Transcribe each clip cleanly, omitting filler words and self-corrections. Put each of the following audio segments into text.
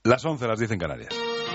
Las 11, las 10 en Canarias.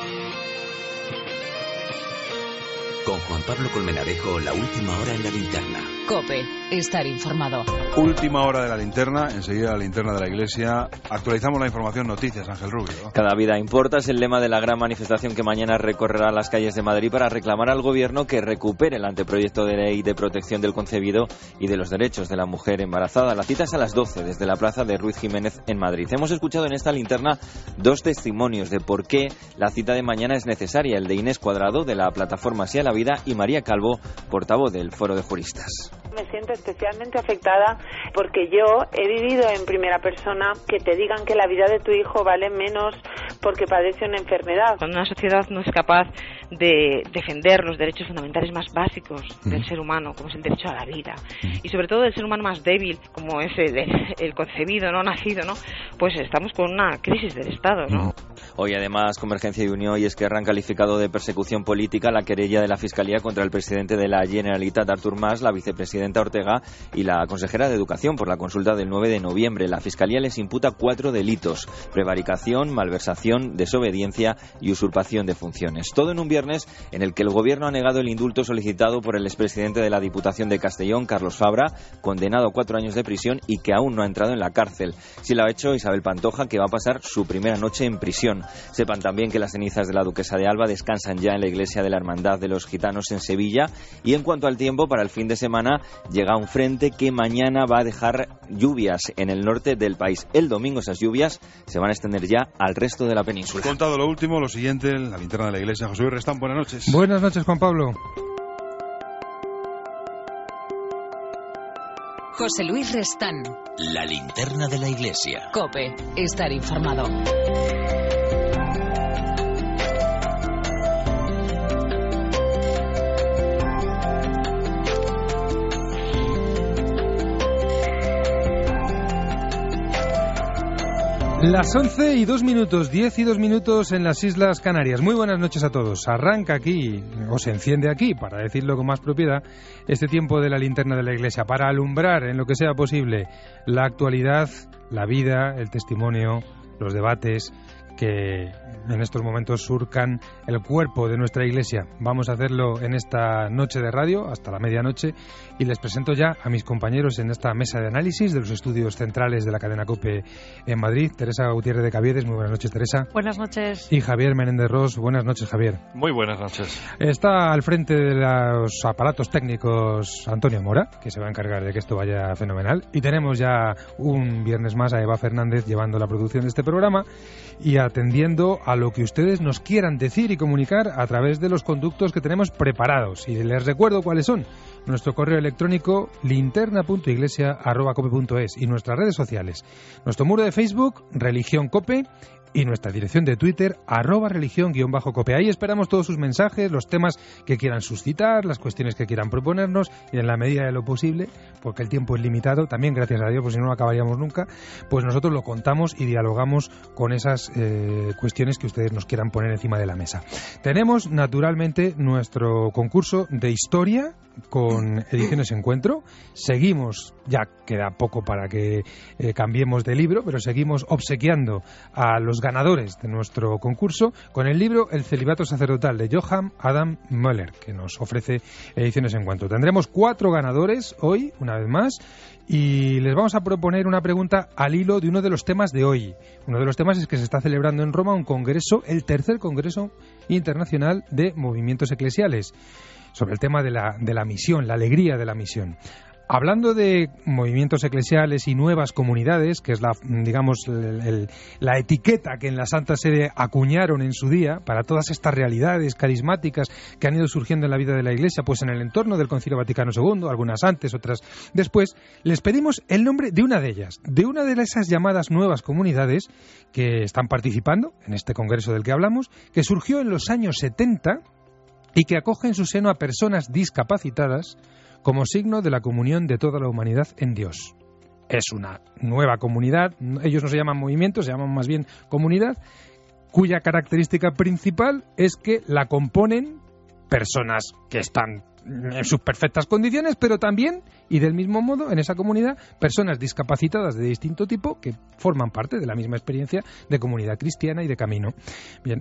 Con Juan Pablo Colmenarejo, la última hora en la linterna. COPE, estar informado. Última hora de la linterna, enseguida la linterna de la Iglesia. Actualizamos la información, noticias, Ángel Rubio. Cada vida importa es el lema de la gran manifestación que mañana recorrerá las calles de Madrid para reclamar al Gobierno que recupere el anteproyecto de ley de protección del concebido y de los derechos de la mujer embarazada. La cita es a las 12 desde la plaza de Ruiz Jiménez en Madrid. Hemos escuchado en esta linterna dos testimonios de por qué la cita de mañana es necesaria, el de Inés Cuadrado de la plataforma Sí a la Vida y María Calvo, portavoz del Foro de Juristas. Me siento especialmente afectada porque yo he vivido en primera persona que te digan que la vida de tu hijo vale menos porque padece una enfermedad. Cuando una sociedad no es capaz de defender los derechos fundamentales más básicos del ser humano, como es el derecho a la vida, y sobre todo del ser humano más débil, como es el concebido, no nacido, ¿no? Pues estamos con una crisis del Estado, ¿no? Hoy además Convergencia y Unió y Esquerra han calificado de persecución política la querella de la Fiscalía contra el presidente de la Generalitat, Artur Mas, la vicepresidenta Ortega y la consejera de Educación por la consulta del 9 de noviembre. La Fiscalía les imputa 4 delitos: prevaricación, malversación, desobediencia y usurpación de funciones. Todo en un viernes en el que el Gobierno ha negado el indulto solicitado por el expresidente de la Diputación de Castellón, Carlos Fabra, condenado a 4 años de prisión y que aún no ha entrado en la cárcel. Sí lo ha hecho Isabel Pantoja, que va a pasar su primera noche en prisión. Sepan también que las cenizas de la duquesa de Alba descansan ya en la iglesia de la Hermandad de los Gitanos en Sevilla. Y en cuanto al tiempo, para el fin de semana llega un frente que mañana va a dejar lluvias en el norte del país. El domingo esas lluvias se van a extender ya al resto de la península. Contado lo último, lo siguiente, la linterna de la Iglesia. José Luis Restán, buenas noches. Buenas noches, Juan Pablo. José Luis Restán. La linterna de la Iglesia. COPE, estar informado. Las 11 y 2 minutos, 10 y 2 minutos en las Islas Canarias. Muy buenas noches a todos. Arranca aquí, o se enciende aquí, para decirlo con más propiedad, este tiempo de la linterna de la Iglesia, para alumbrar en lo que sea posible la actualidad, la vida, el testimonio, los debates que en estos momentos surcan el cuerpo de nuestra Iglesia. Vamos a hacerlo en esta noche de radio, hasta la medianoche, y les presento ya a mis compañeros en esta mesa de análisis de los estudios centrales de la cadena COPE en Madrid. Teresa Gutiérrez de Caviedes, muy buenas noches, Teresa. Buenas noches. Y Javier Menéndez Ros, buenas noches, Javier. Muy buenas noches. Está al frente de los aparatos técnicos Antonio Mora, que se va a encargar de que esto vaya fenomenal. Y tenemos ya un viernes más a Eva Fernández llevando la producción de este programa y atendiendo a lo que ustedes nos quieran decir y comunicar a través de los conductos que tenemos preparados. Y les recuerdo cuáles son. Nuestro correo electrónico linterna.iglesia@cope.es y nuestras redes sociales. Nuestro muro de Facebook, Religión Cope, y nuestra dirección de Twitter, @religión_cope. Ahí esperamos todos sus mensajes, los temas que quieran suscitar, las cuestiones que quieran proponernos, y en la medida de lo posible, porque el tiempo es limitado, también gracias a Dios, pues si no, no acabaríamos nunca, pues nosotros lo contamos y dialogamos con esas cuestiones que ustedes nos quieran poner encima de la mesa. Tenemos, naturalmente, nuestro concurso de historia con Ediciones Encuentro. Seguimos, ya queda poco para que cambiemos de libro, pero seguimos obsequiando a los ganadores de nuestro concurso con el libro El celibato sacerdotal de Johann Adam Möller, que nos ofrece Ediciones Encuentro. Tendremos 4 ganadores hoy, una vez más, y les vamos a proponer una pregunta al hilo de uno de los temas de hoy. Uno de los temas es que se está celebrando en Roma un congreso, el tercer congreso internacional de movimientos eclesiales, sobre el tema de la misión, la alegría de la misión. Hablando de movimientos eclesiales y nuevas comunidades, que es la etiqueta que en la Santa Sede acuñaron en su día para todas estas realidades carismáticas que han ido surgiendo en la vida de la Iglesia, pues en el entorno del Concilio Vaticano II, algunas antes, otras después, les pedimos el nombre de una de ellas, de una de esas llamadas nuevas comunidades que están participando en este congreso del que hablamos, que surgió en los años 70 y que acoge en su seno a personas discapacitadas como signo de la comunión de toda la humanidad en Dios. Es una nueva comunidad, ellos no se llaman movimientos, se llaman más bien comunidad, cuya característica principal es que la componen personas que están en sus perfectas condiciones, pero también, y del mismo modo, en esa comunidad, personas discapacitadas de distinto tipo que forman parte de la misma experiencia de comunidad cristiana y de camino. Bien,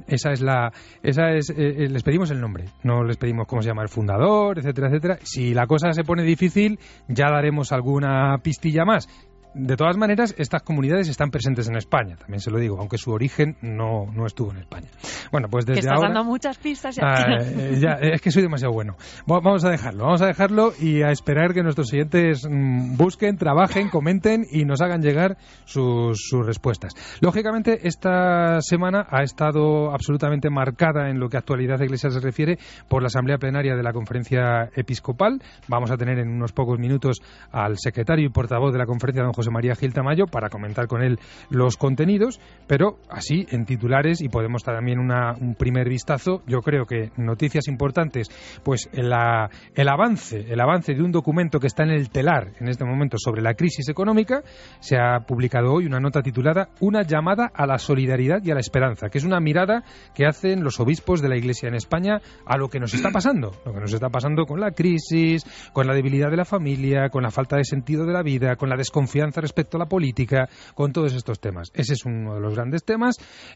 les pedimos el nombre, no les pedimos cómo se llama el fundador, etcétera, etcétera. Si la cosa se pone difícil, ya daremos alguna pistilla más. De todas maneras, estas comunidades están presentes en España, también se lo digo, aunque su origen no estuvo en España. Bueno, pues desde que estás ahora... dando muchas pistas ya. Es que soy demasiado bueno. Vamos a dejarlo y a esperar que nuestros oyentes busquen, trabajen, comenten y nos hagan llegar sus respuestas. Lógicamente, esta semana ha estado absolutamente marcada en lo que a actualidad de Iglesia se refiere por la asamblea plenaria de la Conferencia Episcopal. Vamos a tener en unos pocos minutos al secretario y portavoz de la conferencia, don José María Gil Tamayo, para comentar con él los contenidos, pero así en titulares, y podemos dar también un primer vistazo. Yo creo que noticias importantes, pues el avance de un documento que está en el telar en este momento sobre la crisis económica. Se ha publicado hoy una nota titulada Una llamada a la solidaridad y a la esperanza, que es una mirada que hacen los obispos de la Iglesia en España a lo que nos está pasando, con la crisis, con la debilidad de la familia, con la falta de sentido de la vida, con la desconfianza respecto a la política, con todos estos temas. Ese es uno de los grandes temas.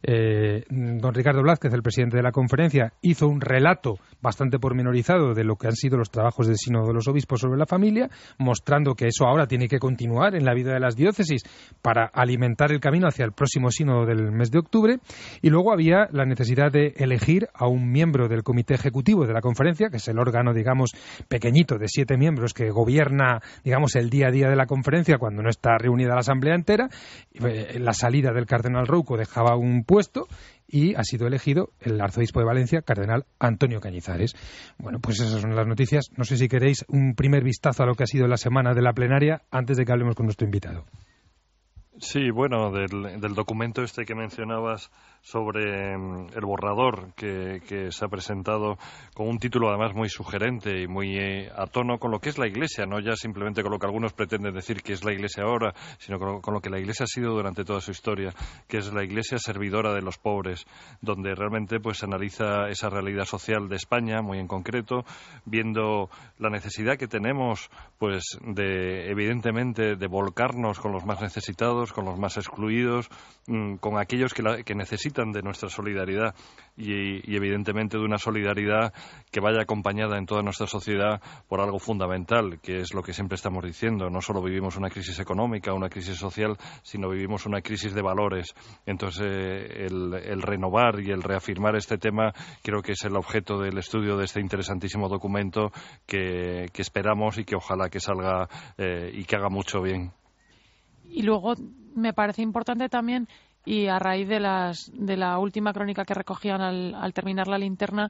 Don Ricardo Blázquez, el presidente de la conferencia, hizo un relato bastante pormenorizado de lo que han sido los trabajos del Sínodo de los Obispos sobre la familia, mostrando que eso ahora tiene que continuar en la vida de las diócesis para alimentar el camino hacia el próximo Sínodo del mes de octubre. Y luego había la necesidad de elegir a un miembro del comité ejecutivo de la conferencia, que es el órgano, digamos, pequeñito de 7 miembros que gobierna, digamos, el día a día de la conferencia cuando no está reunida la asamblea entera. La salida del cardenal Rouco dejaba un puesto y ha sido elegido el arzobispo de Valencia, cardenal Antonio Cañizares. Bueno, pues esas son las noticias. No sé si queréis un primer vistazo a lo que ha sido la semana de la plenaria antes de que hablemos con nuestro invitado. Sí, bueno, del documento este que mencionabas sobre el borrador que se ha presentado con un título además muy sugerente y muy a tono con lo que es la Iglesia, no ya simplemente con lo que algunos pretenden decir que es la Iglesia ahora, sino con lo que la Iglesia ha sido durante toda su historia, que es la Iglesia servidora de los pobres, donde realmente pues analiza esa realidad social de España, muy en concreto, viendo la necesidad que tenemos pues evidentemente de volcarnos con los más necesitados, con los más excluidos, con aquellos que necesitan de nuestra solidaridad y evidentemente de una solidaridad que vaya acompañada en toda nuestra sociedad por algo fundamental, que es lo que siempre estamos diciendo. No solo vivimos una crisis económica, una crisis social, sino vivimos una crisis de valores. Entonces, el renovar y el reafirmar este tema creo que es el objeto del estudio de este interesantísimo documento que esperamos y que ojalá que salga y que haga mucho bien. Y luego me parece importante también, y a raíz de la última crónica que recogían al terminar la linterna,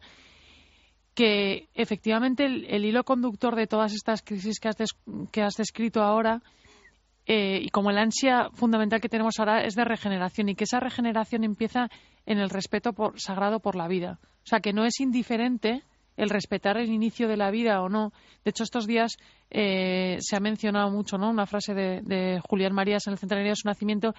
que efectivamente el hilo conductor de todas estas crisis que has descrito ahora, y como el ansia fundamental que tenemos ahora es de regeneración, y que esa regeneración empieza en el respeto sagrado por la vida. O sea, que no es indiferente el respetar el inicio de la vida o no. De hecho, estos días se ha mencionado mucho, ¿no?, una frase de Julián Marías en el centenario de su nacimiento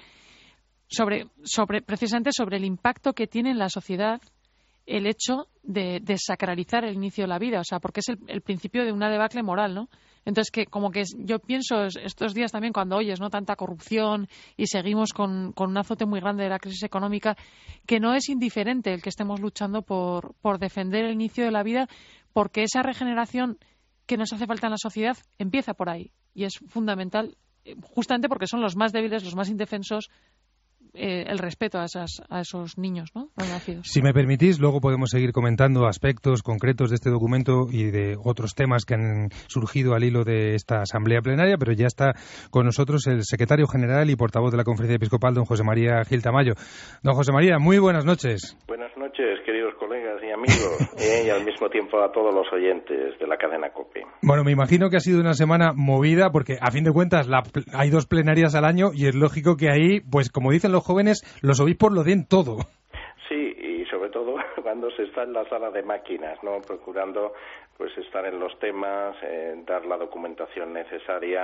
precisamente sobre el impacto que tiene en la sociedad el hecho de desacralizar el inicio de la vida, o sea, porque es el principio de una debacle moral, ¿no? Entonces, que como que yo pienso estos días también cuando oyes, ¿no?, tanta corrupción y seguimos con un azote muy grande de la crisis económica, que no es indiferente el que estemos luchando por defender el inicio de la vida, porque esa regeneración que nos hace falta en la sociedad empieza por ahí y es fundamental, justamente porque son los más débiles, los más indefensos, el respeto a esos niños, ¿no?, no nacidos. Si me permitís, luego podemos seguir comentando aspectos concretos de este documento y de otros temas que han surgido al hilo de esta asamblea plenaria, pero ya está con nosotros el secretario general y portavoz de la Conferencia Episcopal, don José María Gil Tamayo. Don José María, muy buenas noches. Buenas noches, queridos colegas y amigos, y al mismo tiempo a todos los oyentes de la cadena COPE. Bueno, me imagino que ha sido una semana movida porque, a fin de cuentas, hay 2 plenarias al año y es lógico que ahí, pues como dicen los jóvenes, los obispos lo den todo. Sí, y sobre todo cuando se está en la sala de máquinas, ¿no?, procurando pues estar en los temas, dar la documentación necesaria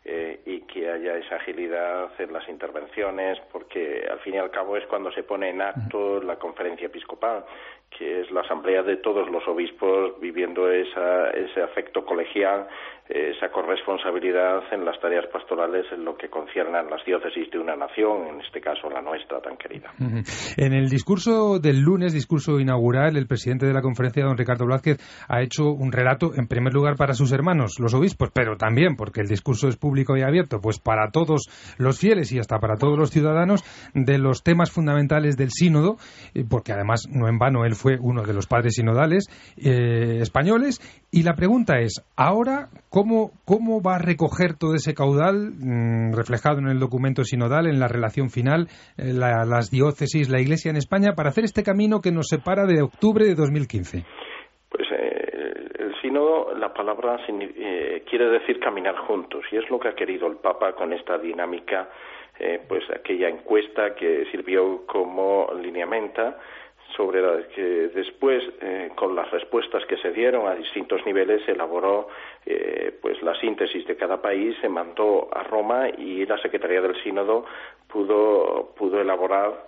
y que haya esa agilidad en las intervenciones, porque al fin y al cabo es cuando se pone en acto la conferencia episcopal, que es la asamblea de todos los obispos viviendo ese afecto colegial, esa corresponsabilidad en las tareas pastorales en lo que concierne a las diócesis de una nación, en este caso la nuestra tan querida. En el discurso del lunes, discurso inaugural, el presidente de la conferencia, don Ricardo Blázquez, ha hecho un relato, en primer lugar, para sus hermanos, los obispos, pero también, porque el discurso es público y abierto, pues para todos los fieles y hasta para todos los ciudadanos, de los temas fundamentales del sínodo, porque además, no en vano, él fue uno de los padres sinodales españoles. Y la pregunta es, ahora, ¿cómo va a recoger todo ese caudal reflejado en el documento sinodal, en la relación final, las diócesis, la Iglesia en España, para hacer este camino que nos separa de octubre de 2015? Pues el sínodo, la palabra quiere decir caminar juntos, y es lo que ha querido el Papa con esta dinámica, pues aquella encuesta que sirvió como lineamenta, sobre la que después, con las respuestas que se dieron a distintos niveles, se elaboró pues la síntesis de cada país, se mandó a Roma y la Secretaría del Sínodo pudo elaborar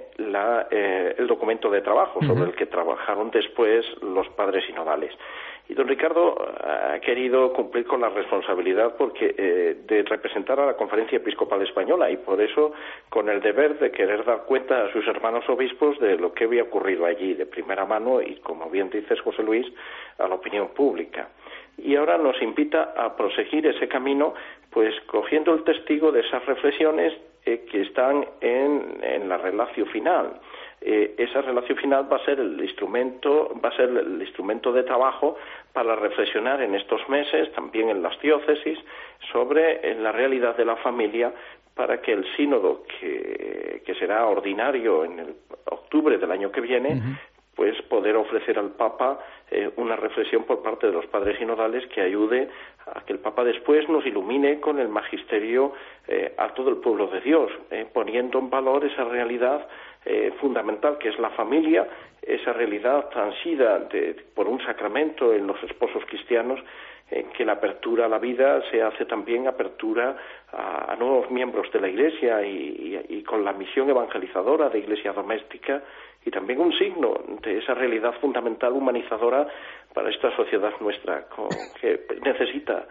el documento de trabajo sobre el que trabajaron después los padres sinodales. Y don Ricardo ha querido cumplir con la responsabilidad de representar a la Conferencia Episcopal Española, y por eso con el deber de querer dar cuenta a sus hermanos obispos de lo que había ocurrido allí de primera mano y, como bien dices, José Luis, a la opinión pública. Y ahora nos invita a proseguir ese camino, pues cogiendo el testigo de esas reflexiones que están en la relación final. Esa relación final va a ser el instrumento de trabajo para reflexionar en estos meses, también en las diócesis, sobre la realidad de la familia, para que el sínodo que será ordinario en el octubre del año que viene, pues poder ofrecer al Papa una reflexión por parte de los padres sinodales que ayude a que el Papa después nos ilumine con el magisterio a todo el pueblo de Dios, poniendo en valor esa realidad fundamental que es la familia, esa realidad transida por un sacramento en los esposos cristianos, que la apertura a la vida se hace también apertura a nuevos miembros de la Iglesia y con la misión evangelizadora de Iglesia doméstica, y también un signo de esa realidad fundamental humanizadora para esta sociedad nuestra, que necesita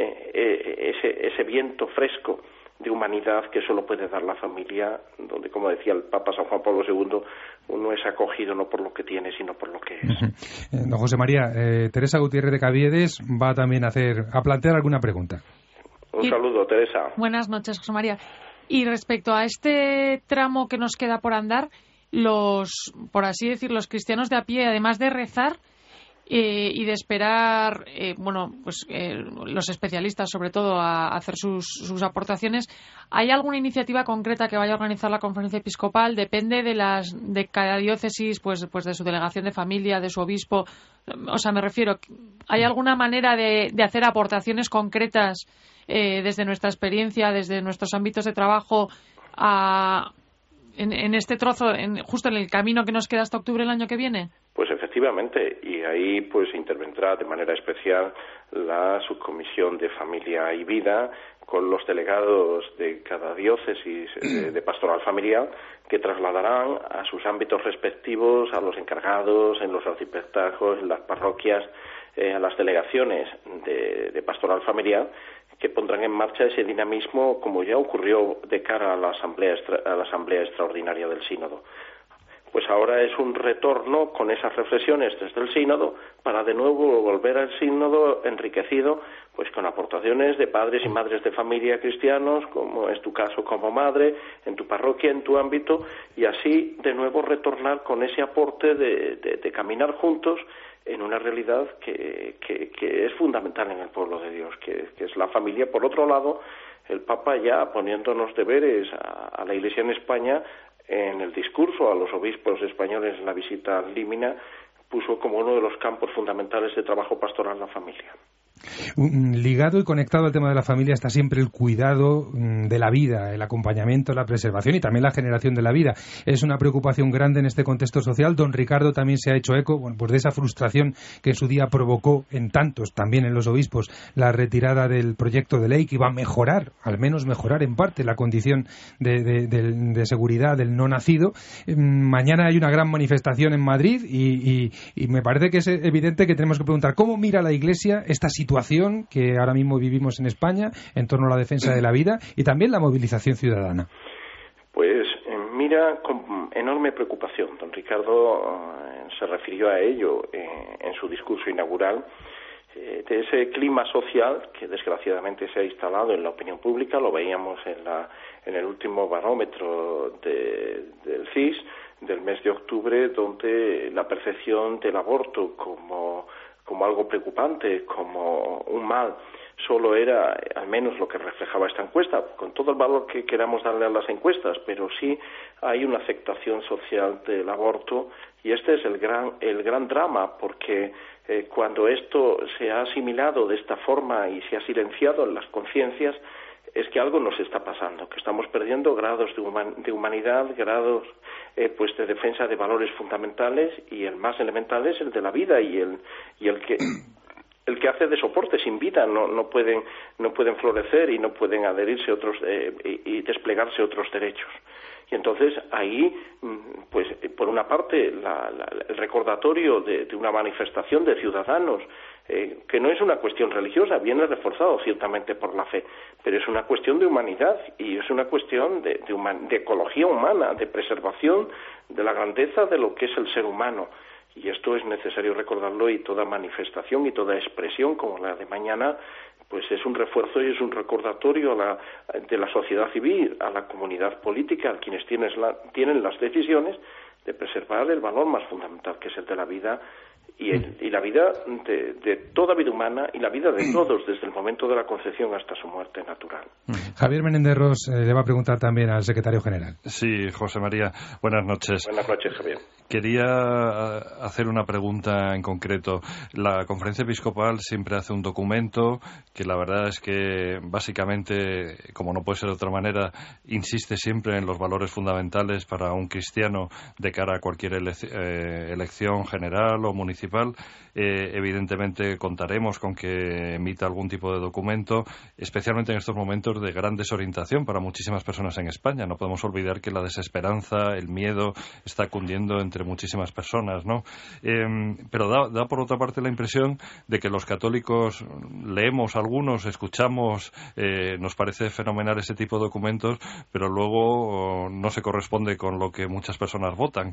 ese viento fresco de humanidad que solo puede dar la familia, donde, como decía el Papa San Juan Pablo II, uno es acogido no por lo que tiene, sino por lo que es. Don José María, Teresa Gutiérrez de Caviedes va también a plantear alguna pregunta. Un saludo, Teresa. Buenas noches, José María. Y respecto a este tramo que nos queda por andar, por así decir, los cristianos de a pie, además de rezar y de esperar, los especialistas, sobre todo, a hacer sus aportaciones, ¿hay alguna iniciativa concreta que vaya a organizar la Conferencia Episcopal? ¿Depende de cada diócesis, pues de su delegación de familia, de su obispo? O sea, me refiero, ¿hay alguna manera de hacer aportaciones concretas desde nuestra experiencia, desde nuestros ámbitos de trabajo, en este trozo, justo en el camino que nos queda hasta octubre del año que viene? Pues efectivamente, y ahí pues intervendrá de manera especial la Subcomisión de Familia y Vida, con los delegados de cada diócesis de pastoral familiar, que trasladarán a sus ámbitos respectivos, a los encargados, en los arciprestazgos, en las parroquias, a las delegaciones de pastoral familiar, que pondrán en marcha ese dinamismo, como ya ocurrió de cara a la asamblea extraordinaria del Sínodo. Pues ahora es un retorno con esas reflexiones desde el Sínodo, para de nuevo volver al Sínodo enriquecido, pues con aportaciones de padres y madres de familia cristianos, como es tu caso como madre, en tu parroquia, en tu ámbito, y así de nuevo retornar con ese aporte de caminar juntos en una realidad que es fundamental en el pueblo de Dios, que es la familia. Por otro lado, el Papa, ya poniéndonos deberes a la Iglesia en España, en el discurso a los obispos españoles en la visita al Límina, puso como uno de los campos fundamentales de trabajo pastoral la familia. Ligado y conectado al tema de la familia está siempre el cuidado de la vida, el acompañamiento, la preservación y también la generación de la vida. Es una preocupación grande en este contexto social. Don Ricardo también se ha hecho eco pues de esa frustración que en su día provocó en tantos, también en los obispos, la retirada del proyecto de ley que iba a mejorar, al menos mejorar en parte, la condición de seguridad del no nacido. Mañana hay una gran manifestación en Madrid y me parece que es evidente que tenemos que preguntar cómo mira la Iglesia esta situación que ahora mismo vivimos en España en torno a la defensa de la vida y también la movilización ciudadana. Pues mira con enorme preocupación. Don Ricardo se refirió a ello en su discurso inaugural, de ese clima social que desgraciadamente se ha instalado en la opinión pública. Lo veíamos en el último barómetro del CIS del mes de octubre, donde la percepción del aborto como algo preocupante, como un mal, solo era al menos lo que reflejaba esta encuesta, con todo el valor que queramos darle a las encuestas, pero sí hay una aceptación social del aborto y este es el gran drama, porque cuando esto se ha asimilado de esta forma y se ha silenciado en las conciencias, es que algo nos está pasando, que estamos perdiendo grados de humanidad, grados pues de defensa de valores fundamentales, y el más elemental es el de la vida y el que hace de soporte. Sin vida no pueden florecer y no pueden adherirse otros y desplegarse otros derechos. Y entonces ahí, pues por una parte el recordatorio de una manifestación de ciudadanos, que no es una cuestión religiosa, viene reforzado ciertamente por la fe, pero es una cuestión de humanidad y es una cuestión de ecología humana, de preservación de la grandeza de lo que es el ser humano. Y esto es necesario recordarlo, y toda manifestación y toda expresión como la de mañana pues es un refuerzo y es un recordatorio de la sociedad civil, a la comunidad política, a quienes tienen las decisiones, de preservar el valor más fundamental, que es el de la vida y la vida de toda vida humana y la vida de todos desde el momento de la concepción hasta su muerte natural. Javier Menéndez Ros le va a preguntar también al secretario general. Sí, José María, buenas noches. Buenas noches, Javier. Quería hacer una pregunta en concreto. La Conferencia Episcopal siempre hace un documento que la verdad es que básicamente, como no puede ser de otra manera, insiste siempre en los valores fundamentales para un cristiano de cara a cualquier elección general o municipal. Evidentemente contaremos con que emita algún tipo de documento, especialmente en estos momentos de gran desorientación para muchísimas personas en España. No podemos olvidar que la desesperanza, el miedo está cundiendo entre muchísimas personas, ¿no? Pero da por otra parte la impresión de que los católicos leemos algunos, escuchamos, nos parece fenomenal ese tipo de documentos, pero luego no se corresponde con lo que muchas personas votan.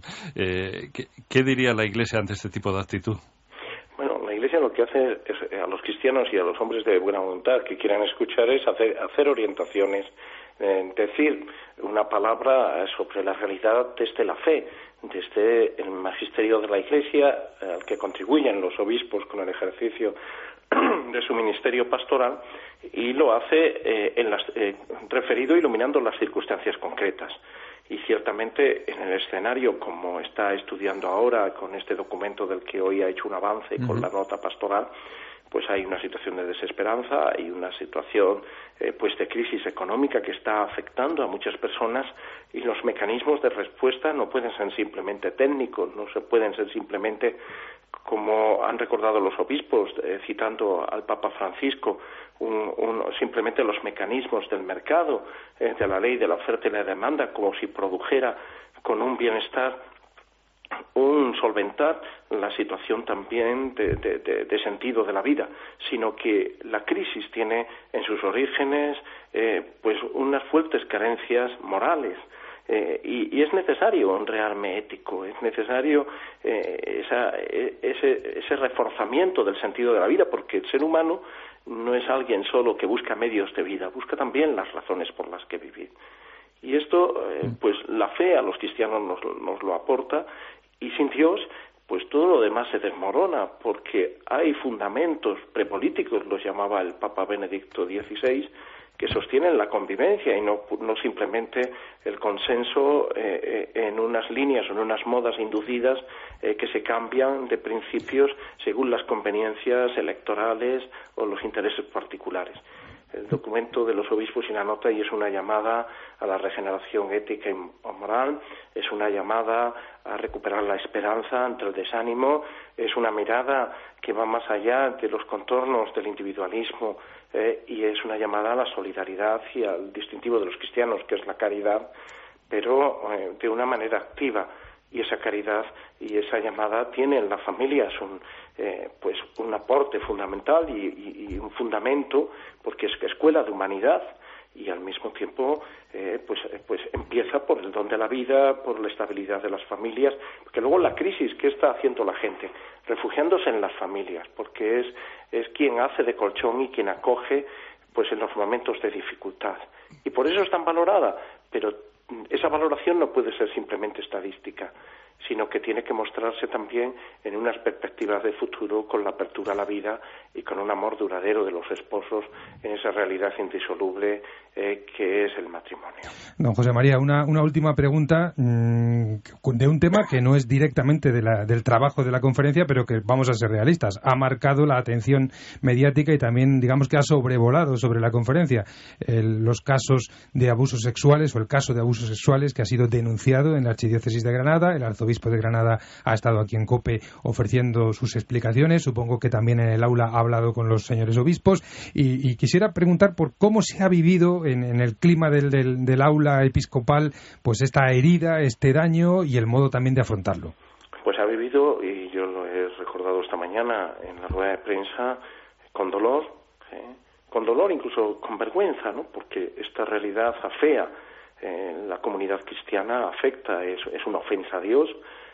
¿Qué diría la Iglesia ante este tipo de actitud? Bueno, la Iglesia lo que hace es, a los cristianos y a los hombres de buena voluntad que quieran escuchar, es hacer orientaciones, decir una palabra sobre la realidad desde la fe, desde el magisterio de la Iglesia, al que contribuyen los obispos con el ejercicio de su ministerio pastoral, y lo hace referido, iluminando las circunstancias concretas. Y ciertamente en el escenario, como está estudiando ahora con este documento del que hoy ha hecho un avance con la nota pastoral, pues hay una situación de desesperanza, hay una situación pues de crisis económica que está afectando a muchas personas, y los mecanismos de respuesta no pueden ser simplemente técnicos, no se pueden ser simplemente, como han recordado los obispos, citando al Papa Francisco, simplemente los mecanismos del mercado, de la ley de la oferta y la demanda, como si produjera con un bienestar solventar la situación también de sentido de la vida, sino que la crisis tiene en sus orígenes pues unas fuertes carencias morales. Y es necesario un rearme ético, es necesario ese reforzamiento del sentido de la vida, porque el ser humano no es alguien solo que busca medios de vida, busca también las razones por las que vivir. Y esto, pues la fe a los cristianos nos lo aporta, y sin Dios, pues todo lo demás se desmorona, porque hay fundamentos prepolíticos, los llamaba el Papa Benedicto XVI, que sostienen la convivencia y no simplemente el consenso en unas líneas o en unas modas inducidas que se cambian de principios según las conveniencias electorales o los intereses particulares. El documento de los obispos y la nota y es una llamada a la regeneración ética y moral, es una llamada a recuperar la esperanza ante el desánimo, es una mirada que va más allá de los contornos del individualismo y es una llamada a la solidaridad y al distintivo de los cristianos, que es la caridad, pero de una manera activa. Y esa caridad y esa llamada tiene en las familias un aporte fundamental y un fundamento, porque es escuela de humanidad y al mismo tiempo pues empieza por el don de la vida, por la estabilidad de las familias, porque luego la crisis, ¿qué está haciendo la gente? Refugiándose en las familias, porque es quien hace de colchón y quien acoge pues en los momentos de dificultad. Y por eso es tan valorada, pero esa valoración no puede ser simplemente estadística, sino que tiene que mostrarse también en unas perspectivas de futuro con la apertura a la vida y con un amor duradero de los esposos en esa realidad indisoluble que es el matrimonio. Don José María, una última pregunta de un tema que no es directamente del trabajo de la conferencia, pero que, vamos a ser realistas, ha marcado la atención mediática y también, digamos, que ha sobrevolado sobre la conferencia los casos de abusos sexuales o el caso de abusos sexuales que ha sido denunciado en la Archidiócesis de Granada. El arzobispo de Granada ha estado aquí en COPE ofreciendo sus explicaciones. Supongo que también en el aula ha hablado con los señores obispos y quisiera preguntar por cómo se ha vivido en el clima del aula episcopal pues esta herida, este daño y el modo también de afrontarlo. Pues ha vivido, y yo lo he recordado esta mañana en la rueda de prensa, con dolor, incluso con vergüenza, ¿no? Porque esta realidad afea la comunidad cristiana, afecta, es una ofensa a Dios.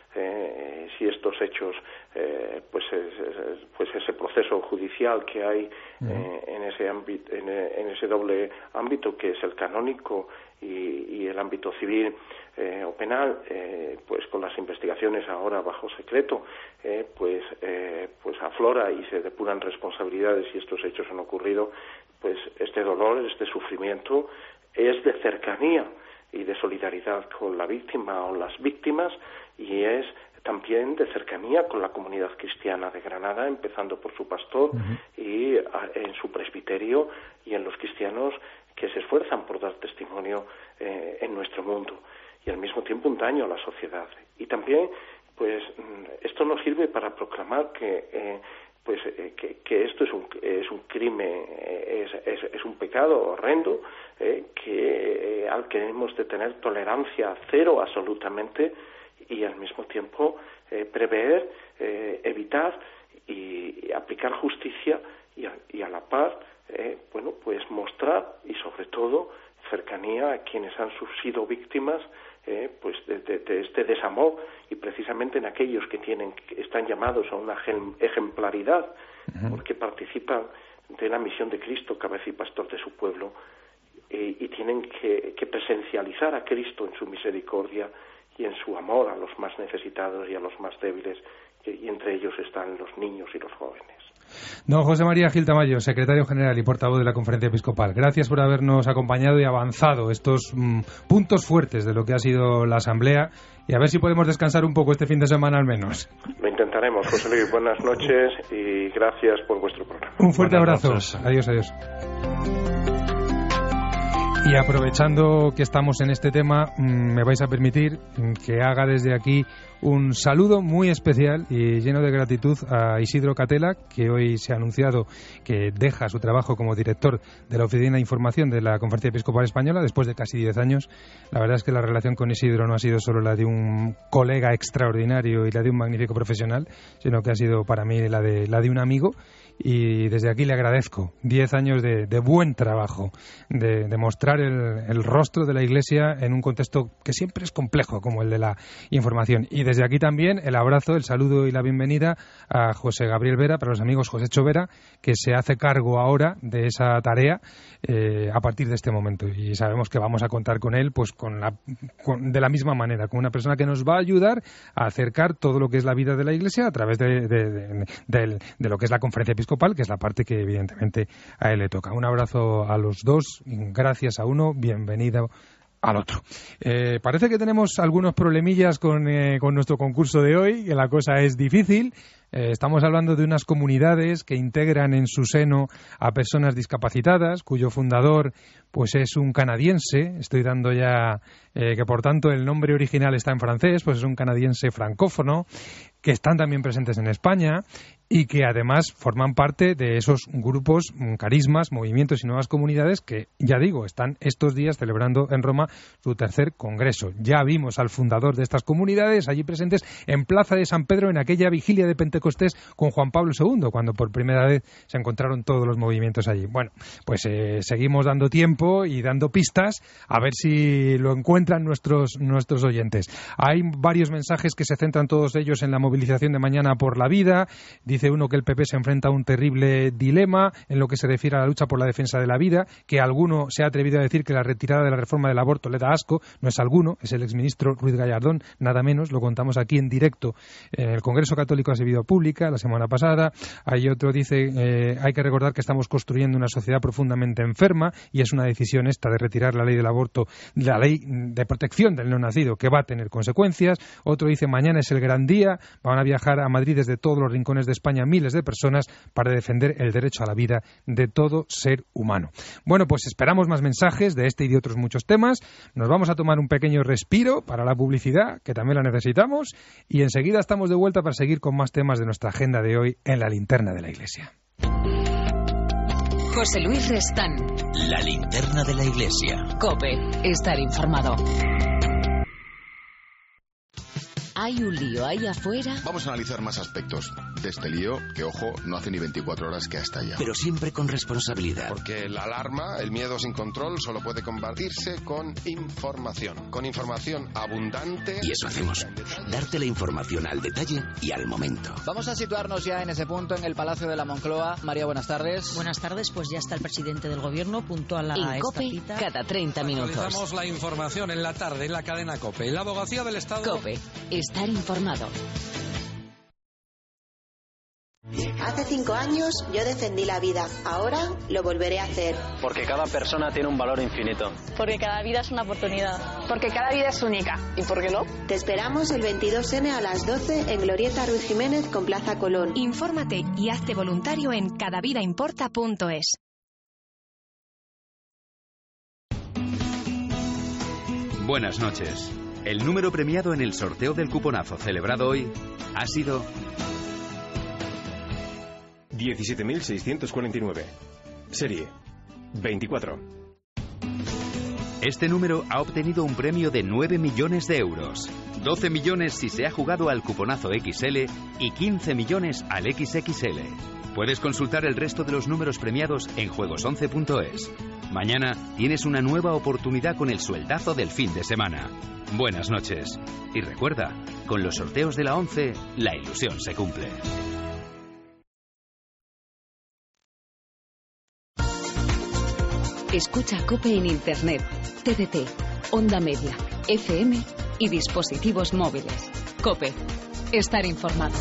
Si estos hechos, pues ese proceso judicial que hay en ese doble ámbito que es el canónico y el ámbito civil o penal, pues con las investigaciones ahora bajo secreto, pues aflora y se depuran responsabilidades si estos hechos han ocurrido, pues este dolor, este sufrimiento es de cercanía y de solidaridad con la víctima o las víctimas, y es también de cercanía con la comunidad cristiana de Granada, empezando por su pastor y en su presbiterio y en los cristianos que se esfuerzan por dar testimonio en nuestro mundo, y al mismo tiempo un daño a la sociedad. Y también, pues, esto nos sirve para proclamar que esto es un crimen, es un pecado horrendo, al que hemos de tener tolerancia cero absolutamente, y al mismo tiempo prever, evitar y aplicar justicia y a la par pues mostrar y sobre todo cercanía a quienes han sido víctimas pues de este desamor, y precisamente en aquellos que están llamados a una ejemplaridad porque participan de la misión de Cristo, cabeza y pastor de su pueblo, y tienen que presencializar a Cristo en su misericordia y en su amor a los más necesitados y a los más débiles, y entre ellos están los niños y los jóvenes. Don José María Gil Tamayo, secretario general y portavoz de la Conferencia Episcopal, gracias por habernos acompañado y avanzado estos puntos fuertes de lo que ha sido la Asamblea, y a ver si podemos descansar un poco este fin de semana al menos. Lo intentaremos, José Luis. Buenas noches y gracias por vuestro programa. Un fuerte Buenas abrazo. Noches. Adiós, adiós. Y aprovechando que estamos en este tema, me vais a permitir que haga desde aquí un saludo muy especial y lleno de gratitud a Isidro Catela, que hoy se ha anunciado que deja su trabajo como director de la Oficina de Información de la Conferencia Episcopal Española después de casi 10 años. La verdad es que la relación con Isidro no ha sido solo la de un colega extraordinario y la de un magnífico profesional, sino que ha sido para mí la de un amigo. Y desde aquí le agradezco 10 años de buen trabajo, de mostrar el rostro de la Iglesia en un contexto que siempre es complejo como el de la información. Y desde aquí también el abrazo, el saludo y la bienvenida a José Gabriel Vera, para los amigos José Chovera, que se hace cargo ahora de esa tarea a partir de este momento. Y sabemos que vamos a contar con él pues de la misma manera, con una persona que nos va a ayudar a acercar todo lo que es la vida de la Iglesia a través de lo que es la Conferencia Episcopal episcopal, que es la parte que evidentemente a él le toca. Un abrazo a los dos, gracias a uno, bienvenido al otro. Parece que tenemos algunos problemillas con nuestro concurso de hoy, que la cosa es difícil. Estamos hablando de unas comunidades que integran en su seno a personas discapacitadas, cuyo fundador pues es un canadiense. Estoy dando ya que por tanto el nombre original está en francés, pues es un canadiense francófono, que están también presentes en España y que además forman parte de esos grupos, carismas, movimientos y nuevas comunidades que, ya digo, están estos días celebrando en Roma su tercer congreso. Ya vimos al fundador de estas comunidades allí presentes en Plaza de San Pedro en aquella vigilia de Pentecostés con Juan Pablo II, cuando por primera vez se encontraron todos los movimientos allí. Bueno, pues seguimos dando tiempo y dando pistas a ver si lo encuentran nuestros oyentes. Hay varios mensajes que se centran todos ellos en la movilización de mañana por la vida. Dice uno que el PP se enfrenta a un terrible dilema en lo que se refiere a la lucha por la defensa de la vida, que alguno se ha atrevido a decir que la retirada de la reforma del aborto le da asco. No es alguno, es el exministro Ruiz Gallardón, nada menos. Lo contamos aquí en directo en el Congreso Católico de Vida Pública la semana pasada. Hay otro, dice, hay que recordar que estamos construyendo una sociedad profundamente enferma y es una decisión esta de retirar la ley del aborto, la ley de protección del no nacido, que va a tener consecuencias. Otro dice, mañana es el gran día, van a viajar a Madrid desde todos los rincones de España miles de personas para defender el derecho a la vida de todo ser humano. Bueno, pues esperamos más mensajes de este y de otros muchos temas. Nos vamos a tomar un pequeño respiro para la publicidad, que también la necesitamos, y enseguida estamos de vuelta para seguir con más temas de nuestra agenda de hoy en la Linterna de la Iglesia. José Luis Restán. La Linterna de la Iglesia. COPE. Estar informado. ¿Hay un lío ahí afuera? Vamos a analizar más aspectos de este lío, que, ojo, no hace ni 24 horas que ha estallado. Pero siempre con responsabilidad. Porque la alarma, el miedo sin control, solo puede combatirse con información abundante. Y eso hacemos, darte la información al detalle y al momento. Vamos a situarnos ya en ese punto, en el Palacio de la Moncloa. María, buenas tardes. Buenas tardes, pues ya está el presidente del Gobierno puntual a esta COPE, cita. Cada 30 minutos. Actualizamos la información en la tarde en la cadena COPE. La Abogacía del Estado... COPE. Estar informado. Hace 5 años yo defendí la vida, ahora lo volveré a hacer. Porque cada persona tiene un valor infinito. Porque cada vida es una oportunidad. Porque cada vida es única. ¿Y por qué no? Te esperamos el 22N a las 12 en Glorieta Ruiz Jiménez con Plaza Colón. Infórmate y hazte voluntario en cadavidaimporta.es. Buenas noches. El número premiado en el sorteo del cuponazo celebrado hoy ha sido 17.649. Serie 24. Este número ha obtenido un premio de 9 millones de euros. 12 millones si se ha jugado al cuponazo XL y 15 millones al XXL. Puedes consultar el resto de los números premiados en juegos11.es. Mañana tienes una nueva oportunidad con el sueldazo del fin de semana. Buenas noches. Y recuerda, con los sorteos de la 11, la ilusión se cumple. Escucha COPE en Internet, TDT, Onda Media, FM y dispositivos móviles. COPE. Estar informado.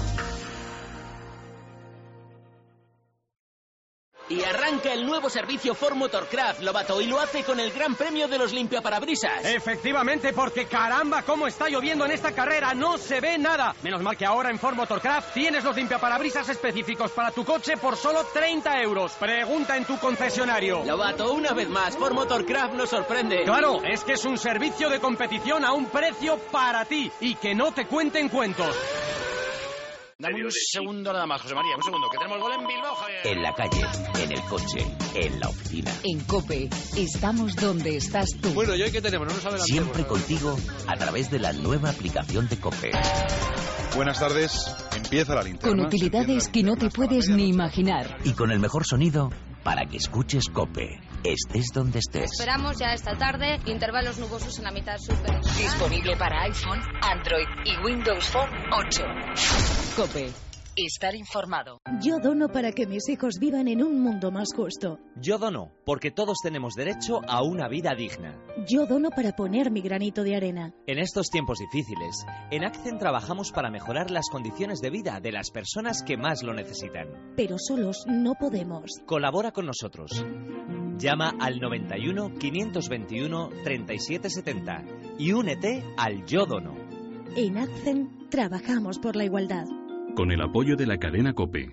Y arranca el nuevo servicio Ford Motorcraft, Lobato, y lo hace con el gran premio de los limpiaparabrisas. Efectivamente, porque caramba, cómo está lloviendo en esta carrera, no se ve nada. Menos mal que ahora en Ford Motorcraft tienes los limpiaparabrisas específicos para tu coche por solo 30 euros. Pregunta en tu concesionario. Lobato, una vez más, Ford Motorcraft nos sorprende. Claro, es que es un servicio de competición a un precio para ti y que no te cuenten cuentos. Dame un segundo nada más, José María, un segundo, que tenemos gol en Bilbao, Javier. En la calle, en el coche, en la oficina. En COPE, estamos donde estás tú. Bueno, ¿y hoy qué tenemos? No nos adelantemos. Siempre contigo, a través de la nueva aplicación de COPE. Buenas tardes, empieza la linterna. Con utilidades que no te puedes ni imaginar. Y con el mejor sonido para que escuches COPE, estés donde estés. Esperamos ya esta tarde, intervalos nubosos en la mitad sur. Disponible para iPhone, Android y Windows Phone 8. COPE. Estar informado. Yo dono para que mis hijos vivan en un mundo más justo. Yo dono porque todos tenemos derecho a una vida digna. Yo dono para poner mi granito de arena. En estos tiempos difíciles, en Accent trabajamos para mejorar las condiciones de vida de las personas que más lo necesitan. Pero solos no podemos. Colabora con nosotros. Llama al 91 521 3770 y únete al Yo Dono. En Accent trabajamos por la igualdad. Con el apoyo de la cadena COPE.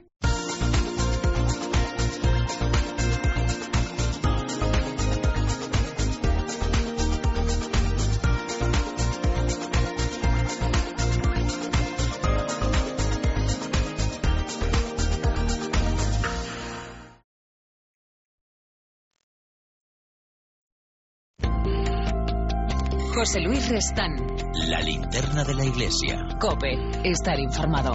José Luis Restán. La linterna de la iglesia. COPE. Estar informado.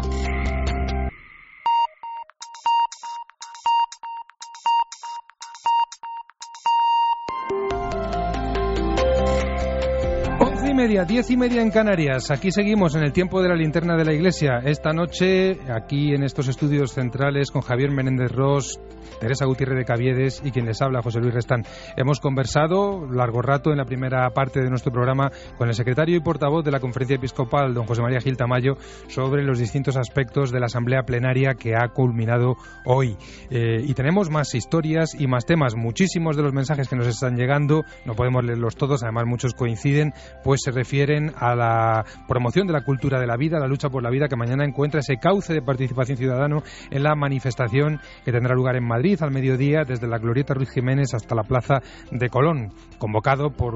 Media, 10:30 en Canarias. Aquí seguimos en el tiempo de la linterna de la iglesia. Esta noche, aquí en estos estudios centrales, con Javier Menéndez Ros, Teresa Gutiérrez de Caviedes y quien les habla, José Luis Restán. Hemos conversado largo rato en la primera parte de nuestro programa con el secretario y portavoz de la Conferencia Episcopal, don José María Gil Tamayo, sobre los distintos aspectos de la asamblea plenaria que ha culminado hoy. Y tenemos más historias y más temas. Muchísimos de los mensajes que nos están llegando, no podemos leerlos todos, además muchos coinciden, pues se refieren a la promoción de la cultura de la vida, la lucha por la vida, que mañana encuentra ese cauce de participación ciudadano en la manifestación que tendrá lugar en Madrid al mediodía, desde la Glorieta Ruiz Jiménez hasta la Plaza de Colón, convocado por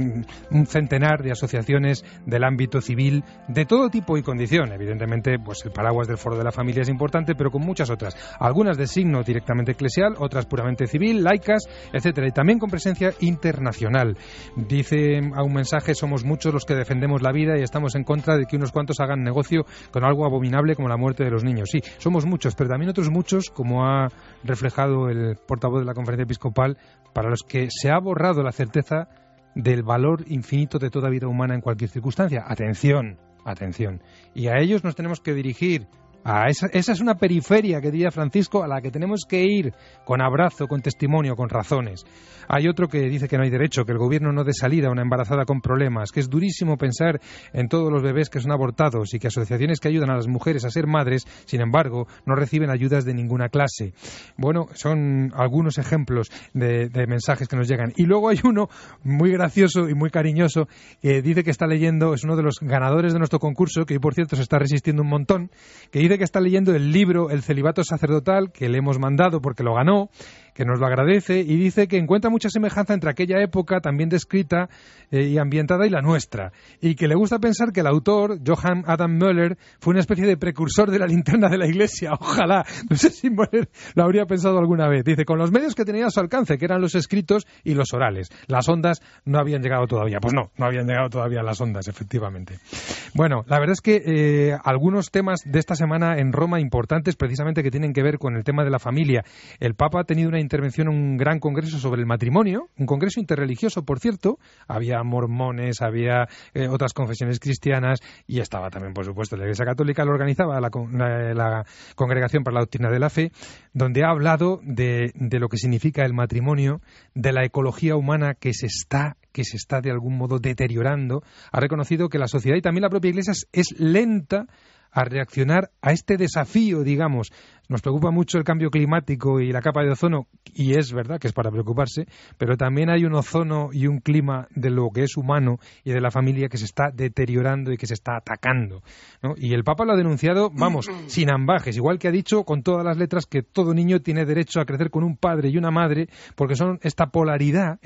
un centenar de asociaciones del ámbito civil de todo tipo y condición. Evidentemente, pues el paraguas del Foro de la Familia es importante, pero con muchas otras, algunas de signo directamente eclesial, otras puramente civil, laicas, etcétera, y también con presencia internacional. Dice a un mensaje: somos muchos los que defendemos la vida y estamos en contra de que unos cuantos hagan negocio con algo abominable como la muerte de los niños. Sí, somos muchos, pero también otros muchos, como ha reflejado el portavoz de la Conferencia Episcopal, para los que se ha borrado la certeza del valor infinito de toda vida humana en cualquier circunstancia. Atención, atención. Y a ellos nos tenemos que dirigir. Esa es una periferia, que diría Francisco, a la que tenemos que ir con abrazo, con testimonio, con razones. Hay otro que dice que no hay derecho, que el gobierno no dé salida a una embarazada con problemas, que es durísimo pensar en todos los bebés que son abortados y que asociaciones que ayudan a las mujeres a ser madres, sin embargo, no reciben ayudas de ninguna clase. Bueno, son algunos ejemplos de mensajes que nos llegan. Y luego hay uno muy gracioso y muy cariñoso que dice que está leyendo, es uno de los ganadores de nuestro concurso, que hoy, por cierto, se está resistiendo un montón, que dice que está leyendo el libro El celibato sacerdotal, que le hemos mandado porque lo ganó, que nos lo agradece, y dice que encuentra mucha semejanza entre aquella época también descrita y ambientada y la nuestra, y que le gusta pensar que el autor, Johann Adam Möller, fue una especie de precursor de la linterna de la iglesia. Ojalá, no sé si Möller lo habría pensado alguna vez. Dice, con los medios que tenía a su alcance, que eran los escritos y los orales. Las ondas no habían llegado todavía. Pues no habían llegado todavía las ondas, efectivamente. Bueno, la verdad es que algunos temas de esta semana en Roma importantes, precisamente, que tienen que ver con el tema de la familia. El Papa ha tenido una intervención en un gran congreso sobre el matrimonio, un congreso interreligioso, por cierto. Había mormones, había otras confesiones cristianas, y estaba también, por supuesto, la Iglesia Católica. Lo organizaba la Congregación para la Doctrina de la Fe, donde ha hablado de lo que significa el matrimonio, de la ecología humana que se está de algún modo deteriorando. Ha reconocido que la sociedad y también la propia Iglesia es lenta a reaccionar a este desafío, digamos. Nos preocupa mucho el cambio climático y la capa de ozono, y es verdad que es para preocuparse, pero también hay un ozono y un clima de lo que es humano y de la familia que se está deteriorando y que se está atacando, ¿no? Y el Papa lo ha denunciado, vamos, sin ambajes, igual que ha dicho con todas las letras que todo niño tiene derecho a crecer con un padre y una madre, porque son esta polaridad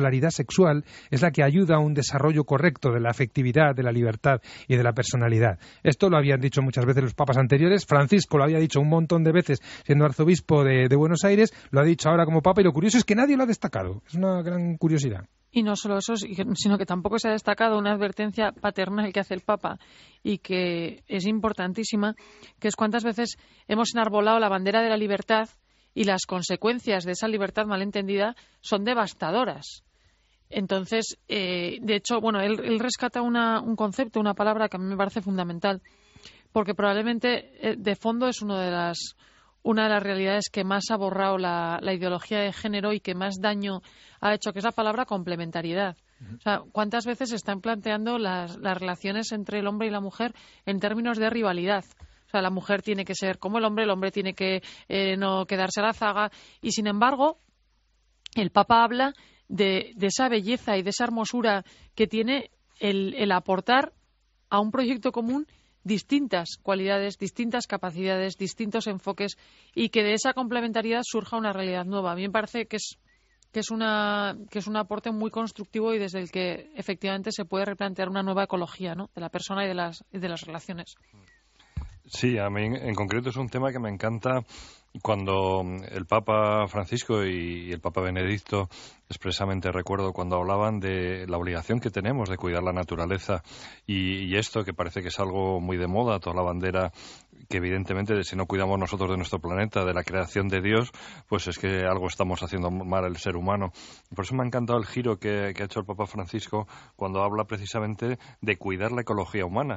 sexual es la que ayuda a un desarrollo correcto de la afectividad, de la libertad y de la personalidad. Esto lo habían dicho muchas veces los papas anteriores. Francisco lo había dicho un montón de veces siendo arzobispo de Buenos Aires, lo ha dicho ahora como papa, y lo curioso es que nadie lo ha destacado. Es una gran curiosidad. Y no solo eso, sino que tampoco se ha destacado una advertencia paternal que hace el Papa y que es importantísima, que es cuántas veces hemos enarbolado la bandera de la libertad y las consecuencias de esa libertad malentendida son devastadoras. Entonces, de hecho, bueno, él rescata un concepto, una palabra que a mí me parece fundamental. porque probablemente de fondo es una de las realidades que más ha borrado la ideología de género y que más daño ha hecho, que es la palabra complementariedad. O sea, ¿cuántas veces se están planteando las relaciones entre el hombre y la mujer en términos de rivalidad? O sea, la mujer tiene que ser como el hombre tiene que no quedarse a la zaga. Y, sin embargo, el Papa habla de esa belleza y de esa hermosura que tiene el aportar a un proyecto común distintas cualidades, distintas capacidades, distintos enfoques, y que de esa complementariedad surja una realidad nueva. A mí me parece que es un aporte muy constructivo y desde el que efectivamente se puede replantear una nueva ecología, ¿no?, de la persona y de las relaciones. Sí, a mí en concreto es un tema que me encanta cuando el Papa Francisco y el Papa Benedicto, expresamente recuerdo cuando hablaban de la obligación que tenemos de cuidar la naturaleza y esto que parece que es algo muy de moda, toda la bandera que evidentemente si no cuidamos nosotros de nuestro planeta, de la creación de Dios, pues es que algo estamos haciendo mal el ser humano. Por eso me ha encantado el giro que ha hecho el Papa Francisco cuando habla precisamente de cuidar la ecología humana,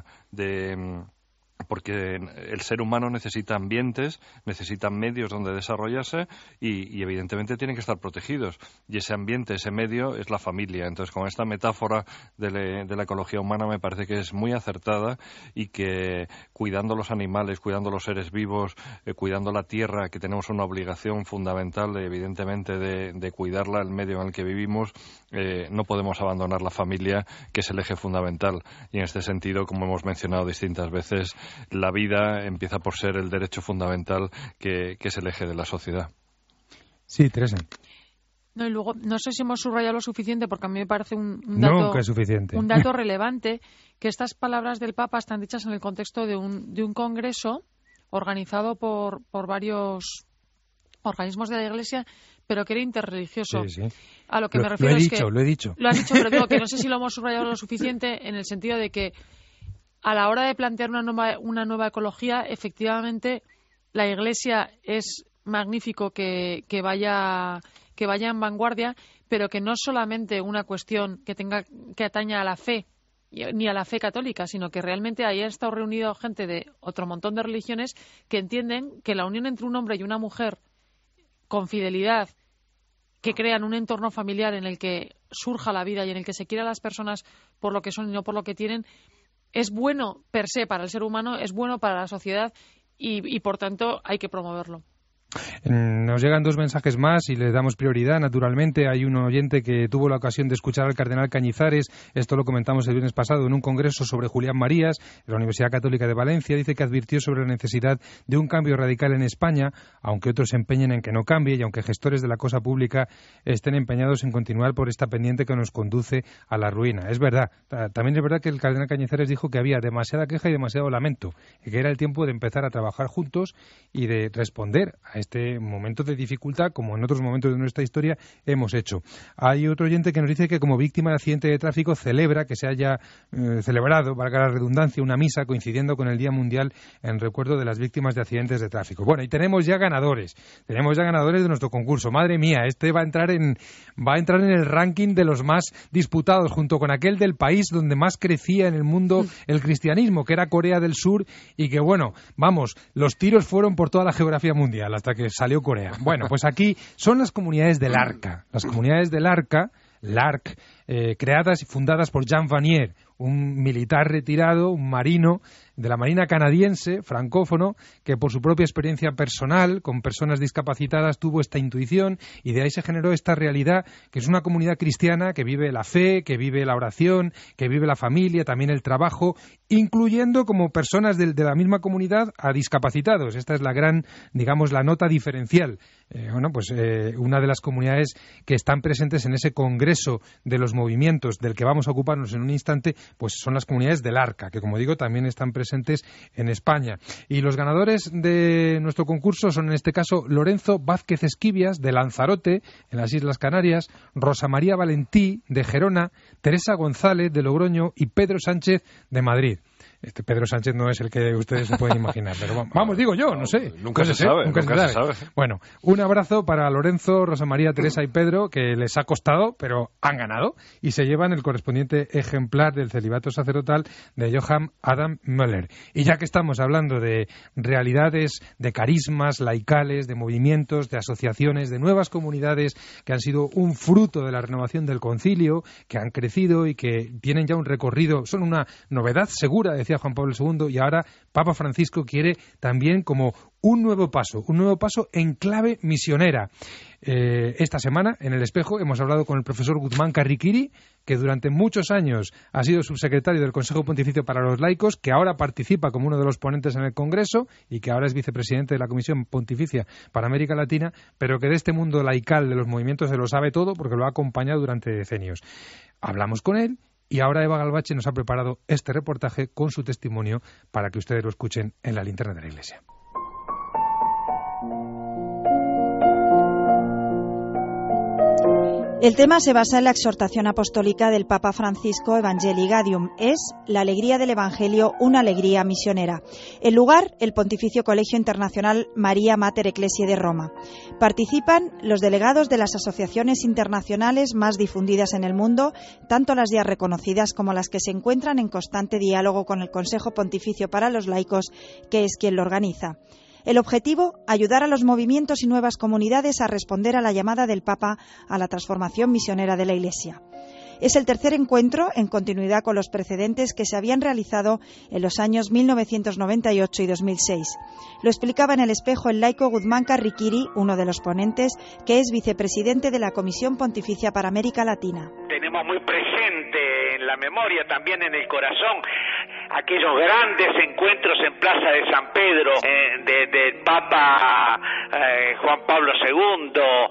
porque el ser humano necesita ambientes, necesita medios donde desarrollarse y evidentemente tienen que estar protegidos. Y ese ambiente, ese medio es la familia. Entonces, con esta metáfora de la ecología humana me parece que es muy acertada y que cuidando los animales, cuidando los seres vivos, cuidando la tierra, que tenemos una obligación fundamental, evidentemente, de cuidarla, el medio en el que vivimos, no podemos abandonar la familia, que es el eje fundamental. Y en este sentido, como hemos mencionado distintas veces, la vida empieza por ser el derecho fundamental que es el eje de la sociedad. Sí, Teresa. No, y luego, no sé si hemos subrayado lo suficiente, porque a mí me parece un dato, nunca es suficiente, un dato relevante, que estas palabras del Papa están dichas en el contexto de un congreso organizado por varios organismos de la Iglesia, pero que era interreligioso. Sí. A lo que me refiero es que... Lo he dicho. Lo has dicho, pero digo que no sé si lo hemos subrayado lo suficiente, en el sentido de que a la hora de plantear una nueva ecología, efectivamente, la Iglesia es magnífico que vaya en vanguardia, pero que no es solamente una cuestión que ataña a la fe, ni a la fe católica, sino que realmente ahí ha estado reunido gente de otro montón de religiones que entienden que la unión entre un hombre y una mujer con fidelidad, que crean un entorno familiar en el que surja la vida y en el que se quiera a las personas por lo que son y no por lo que tienen, es bueno per se para el ser humano, es bueno para la sociedad y por tanto hay que promoverlo. Nos llegan 2 mensajes más y les damos prioridad, naturalmente. Hay un oyente que tuvo la ocasión de escuchar al cardenal Cañizares, esto lo comentamos el viernes pasado, en un congreso sobre Julián Marías, en la Universidad Católica de Valencia. Dice que advirtió sobre la necesidad de un cambio radical en España, aunque otros se empeñen en que no cambie y aunque gestores de la cosa pública estén empeñados en continuar por esta pendiente que nos conduce a la ruina. Es verdad, también es verdad que el cardenal Cañizares dijo que había demasiada queja y demasiado lamento, y que era el tiempo de empezar a trabajar juntos y de responder a este momento de dificultad, como en otros momentos de nuestra historia hemos hecho. Hay otro oyente que nos dice que como víctima de accidente de tráfico celebra que se haya celebrado, valga la redundancia, una misa coincidiendo con el Día Mundial en recuerdo de las víctimas de accidentes de tráfico. Bueno, y tenemos ya ganadores de nuestro concurso. Madre mía, este va a entrar en el ranking de los más disputados, junto con aquel del país donde más crecía en el mundo el cristianismo, que era Corea del Sur, y que bueno, vamos, los tiros fueron por toda la geografía mundial hasta que salió Corea. Bueno, pues aquí son las comunidades del Arca. Las comunidades del Arca, l'Arc, creadas y fundadas por Jean Vanier, un militar retirado, un marino de la Marina canadiense, francófono, que por su propia experiencia personal con personas discapacitadas tuvo esta intuición y de ahí se generó esta realidad, que es una comunidad cristiana que vive la fe, que vive la oración, que vive la familia, también el trabajo, incluyendo como personas de la misma comunidad a discapacitados. Esta es la gran, digamos, la nota diferencial. Una de las comunidades que están presentes en ese congreso de los movimientos del que vamos a ocuparnos en un instante, pues son las comunidades del Arca, que como digo también están presentes en España. Y los ganadores de nuestro concurso son en este caso Lorenzo Vázquez Esquivias de Lanzarote, en las Islas Canarias, Rosa María Valentí de Gerona, Teresa González de Logroño y Pedro Sánchez de Madrid. Este Pedro Sánchez no es el que ustedes se pueden imaginar, pero vamos, digo yo, no sé. Nunca se sabe. Bueno, un abrazo para Lorenzo, Rosa María, Teresa y Pedro, que les ha costado, pero han ganado, y se llevan el correspondiente ejemplar del celibato sacerdotal de Johann Adam Möller. Y ya que estamos hablando de realidades, de carismas laicales, de movimientos, de asociaciones, de nuevas comunidades que han sido un fruto de la renovación del concilio, que han crecido y que tienen ya un recorrido, son una novedad segura, decía Juan Pablo II, y ahora Papa Francisco quiere también como un nuevo paso en clave misionera. Esta semana, en El Espejo, hemos hablado con el profesor Guzmán Carriquiri, que durante muchos años ha sido subsecretario del Consejo Pontificio para los Laicos, que ahora participa como uno de los ponentes en el Congreso y que ahora es vicepresidente de la Comisión Pontificia para América Latina, pero que de este mundo laical de los movimientos se lo sabe todo porque lo ha acompañado durante decenios. Hablamos con él. Y ahora Eva Galvache nos ha preparado este reportaje con su testimonio para que ustedes lo escuchen en la linterna de la Iglesia. El tema se basa en la exhortación apostólica del Papa Francisco Evangelii Gaudium. Es la alegría del Evangelio, una alegría misionera. El lugar, el Pontificio Colegio Internacional Maria Mater Ecclesiae de Roma. Participan los delegados de las asociaciones internacionales más difundidas en el mundo, tanto las ya reconocidas como las que se encuentran en constante diálogo con el Consejo Pontificio para los Laicos, que es quien lo organiza. El objetivo, ayudar a los movimientos y nuevas comunidades a responder a la llamada del Papa a la transformación misionera de la Iglesia. Es el tercer encuentro, en continuidad con los precedentes que se habían realizado en los años 1998 y 2006. Lo explicaba en El Espejo el laico Guzmán Carriquiri, uno de los ponentes, que es vicepresidente de la Comisión Pontificia para América Latina. Tenemos muy presente en la memoria, también en el corazón, aquellos grandes encuentros en Plaza de San Pedro del Papa Juan Pablo II,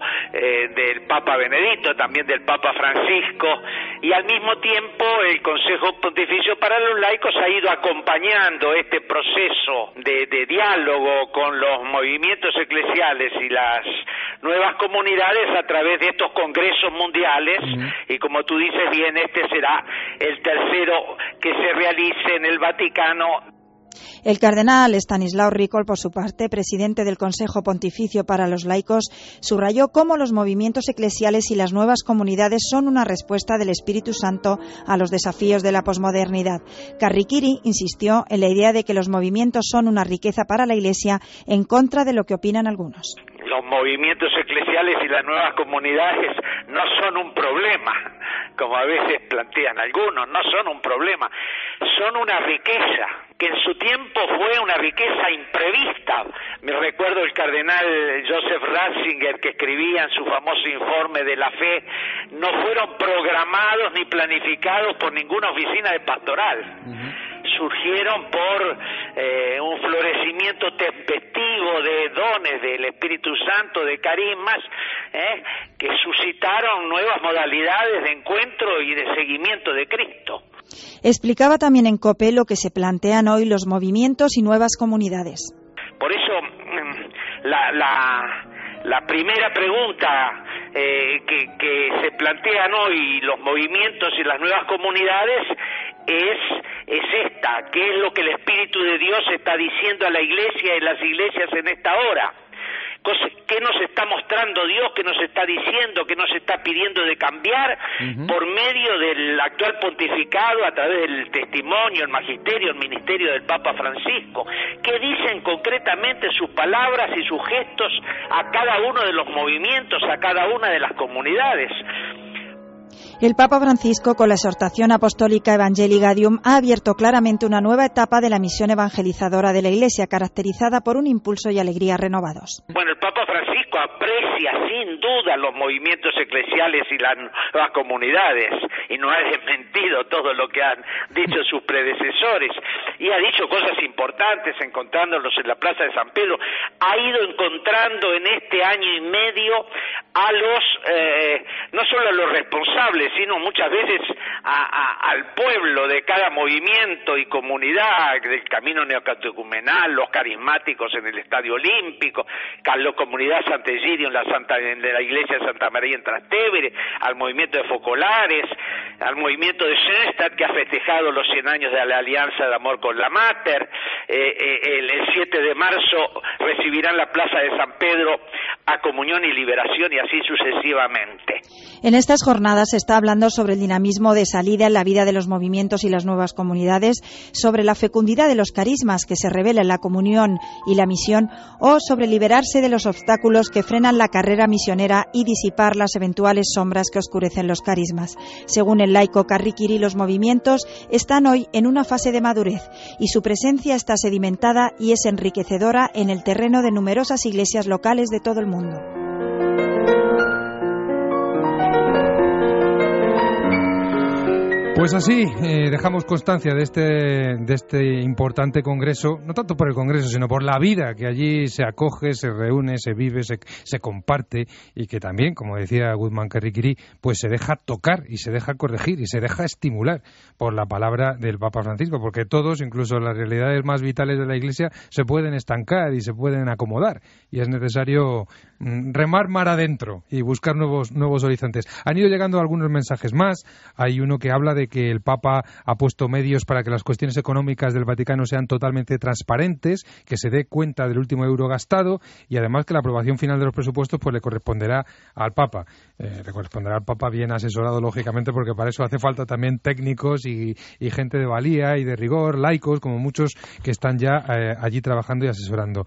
del Papa Benedicto, también del Papa Francisco, y al mismo tiempo el Consejo Pontificio para los Laicos ha ido acompañando este proceso de diálogo con los movimientos eclesiales y las nuevas comunidades a través de estos congresos mundiales, y como tú dices bien, este será el tercero que se realice en el Vaticano. El cardenal Estanislao Ricol, por su parte, presidente del Consejo Pontificio para los Laicos, subrayó cómo los movimientos eclesiales y las nuevas comunidades son una respuesta del Espíritu Santo a los desafíos de la posmodernidad. Carriquiri insistió en la idea de que los movimientos son una riqueza para la Iglesia, en contra de lo que opinan algunos. Los movimientos eclesiales y las nuevas comunidades no son un problema, como a veces plantean algunos, no son un problema, son una riqueza, que en su tiempo fue una riqueza imprevista. Me recuerdo el cardenal Joseph Ratzinger, que escribía en su famoso informe de la fe, no fueron programados ni planificados por ninguna oficina de pastoral. Surgieron por un florecimiento tempestivo de dones del Espíritu Santo, de carismas, que suscitaron nuevas modalidades de encuentro y de seguimiento de Cristo. Explicaba también en COPE lo que se plantean hoy los movimientos y nuevas comunidades. Por eso, la primera pregunta que se plantean hoy los movimientos y las nuevas comunidades es esta: ¿qué es lo que el Espíritu de Dios está diciendo a la Iglesia y las iglesias en esta hora? ¿Qué nos está mostrando Dios? ¿Qué nos está diciendo? ¿Qué nos está pidiendo de cambiar por medio del actual pontificado, a través del testimonio, el magisterio, el ministerio del Papa Francisco? ¿Qué dicen concretamente sus palabras y sus gestos a cada uno de los movimientos, a cada una de las comunidades? El Papa Francisco, con la exhortación apostólica Evangelii Gaudium, ha abierto claramente una nueva etapa de la misión evangelizadora de la Iglesia, caracterizada por un impulso y alegría renovados. Bueno, el Papa Francisco aprecia sin duda los movimientos eclesiales y las nuevas comunidades, y no ha desmentido todo lo que han dicho sus predecesores, y ha dicho cosas importantes encontrándolos en la Plaza de San Pedro. Ha ido encontrando en este año y medio a los, no solo a los responsables, sino muchas veces al pueblo de cada movimiento y comunidad del camino neocatecumenal, los carismáticos en el Estadio Olímpico, la comunidad Sant'Egidio en la iglesia de Santa María en Trastevere, al movimiento de Focolares, al movimiento de Schoenstatt, que ha festejado los 100 años de la Alianza de Amor con la Mater, el 7 de marzo recibirán la Plaza de San Pedro a Comunión y Liberación y así sucesivamente. En estas jornadas se está hablando sobre el dinamismo de salida en la vida de los movimientos y las nuevas comunidades, sobre la fecundidad de los carismas que se revela en la comunión y la misión, o sobre liberarse de los obstáculos que frenan la carrera misionera y disipar las eventuales sombras que oscurecen los carismas. Según el laico Carriquiri, los movimientos están hoy en una fase de madurez y su presencia está sedimentada y es enriquecedora en el terreno de numerosas iglesias locales de todo el mundo. Pues así, dejamos constancia de este importante congreso, no tanto por el congreso, sino por la vida que allí se acoge, se reúne, se vive, se comparte y que también, como decía Goodman Carriquiri, pues se deja tocar y se deja corregir y se deja estimular por la palabra del Papa Francisco, porque todos, incluso las realidades más vitales de la Iglesia, se pueden estancar y se pueden acomodar y es necesario remar mar adentro y buscar nuevos horizontes. Han ido llegando algunos mensajes más, hay uno que habla de que el Papa ha puesto medios para que las cuestiones económicas del Vaticano sean totalmente transparentes, que se dé cuenta del último euro gastado y además que la aprobación final de los presupuestos pues le corresponderá al Papa. Le corresponderá al Papa bien asesorado, lógicamente, porque para eso hace falta también técnicos y gente de valía y de rigor, laicos, como muchos que están ya allí trabajando y asesorando.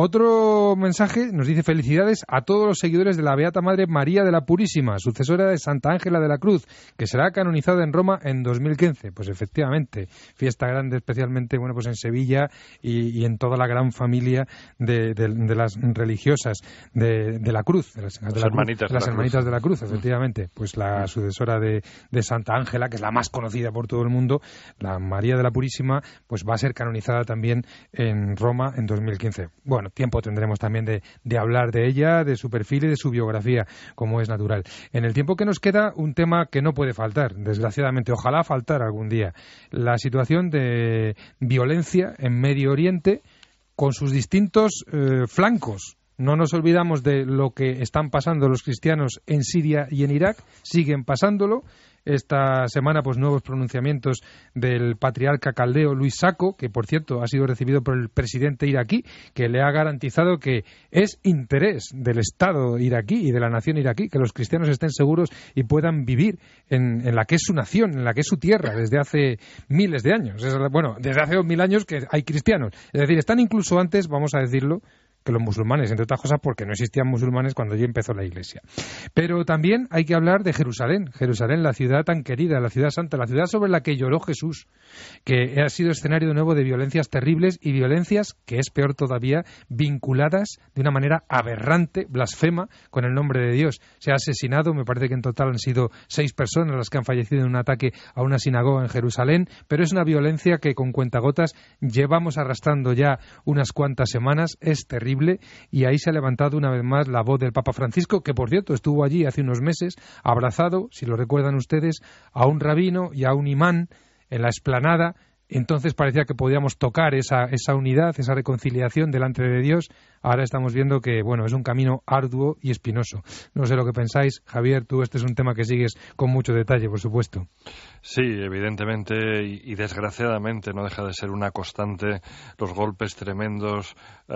Otro mensaje nos dice: felicidades a todos los seguidores de la Beata Madre María de la Purísima, sucesora de Santa Ángela de la Cruz, que será canonizada en Roma en 2015. Pues efectivamente, fiesta grande, especialmente pues en Sevilla y en toda la gran familia de las religiosas de la Cruz, de las hermanitas de la Cruz, efectivamente. Pues la sucesora de Santa Ángela, que es la más conocida por todo el mundo, la María de la Purísima, pues va a ser canonizada también en Roma en 2015. Bueno, tiempo tendremos también de hablar de ella, de su perfil y de su biografía, como es natural. En el tiempo que nos queda, un tema que no puede faltar, desgraciadamente, ojalá faltara algún día: la situación de violencia en Medio Oriente con sus distintos flancos. No nos olvidamos de lo que están pasando los cristianos en Siria y en Irak, siguen pasándolo. Esta semana, pues nuevos pronunciamientos del patriarca caldeo Luis Sacco, que por cierto ha sido recibido por el presidente iraquí, que le ha garantizado que es interés del Estado iraquí y de la nación iraquí que los cristianos estén seguros y puedan vivir en la que es su nación, en la que es su tierra, desde hace miles de años. Desde hace 2000 años que hay cristianos. Es decir, están incluso antes, vamos a decirlo, que los musulmanes, entre otras cosas porque no existían musulmanes cuando ya empezó la Iglesia. Pero también hay que hablar de Jerusalén, la ciudad tan querida, la ciudad santa, la ciudad sobre la que lloró Jesús, que ha sido escenario de nuevo de violencias terribles y violencias, que es peor todavía, vinculadas de una manera aberrante, blasfema, con el nombre de Dios. Se ha asesinado, me parece que en total han sido 6 personas las que han fallecido en un ataque a una sinagoga en Jerusalén, pero es una violencia que con cuentagotas llevamos arrastrando ya unas cuantas semanas, es terrible. Y ahí se ha levantado una vez más la voz del Papa Francisco, que por cierto estuvo allí hace unos meses abrazado, si lo recuerdan ustedes, a un rabino y a un imán en la explanada. Entonces parecía que podíamos tocar esa unidad, esa reconciliación delante de Dios. Ahora estamos viendo que, es un camino arduo y espinoso. No sé lo que pensáis. Javier, tú, este es un tema que sigues con mucho detalle, por supuesto. Sí, evidentemente y desgraciadamente no deja de ser una constante los golpes tremendos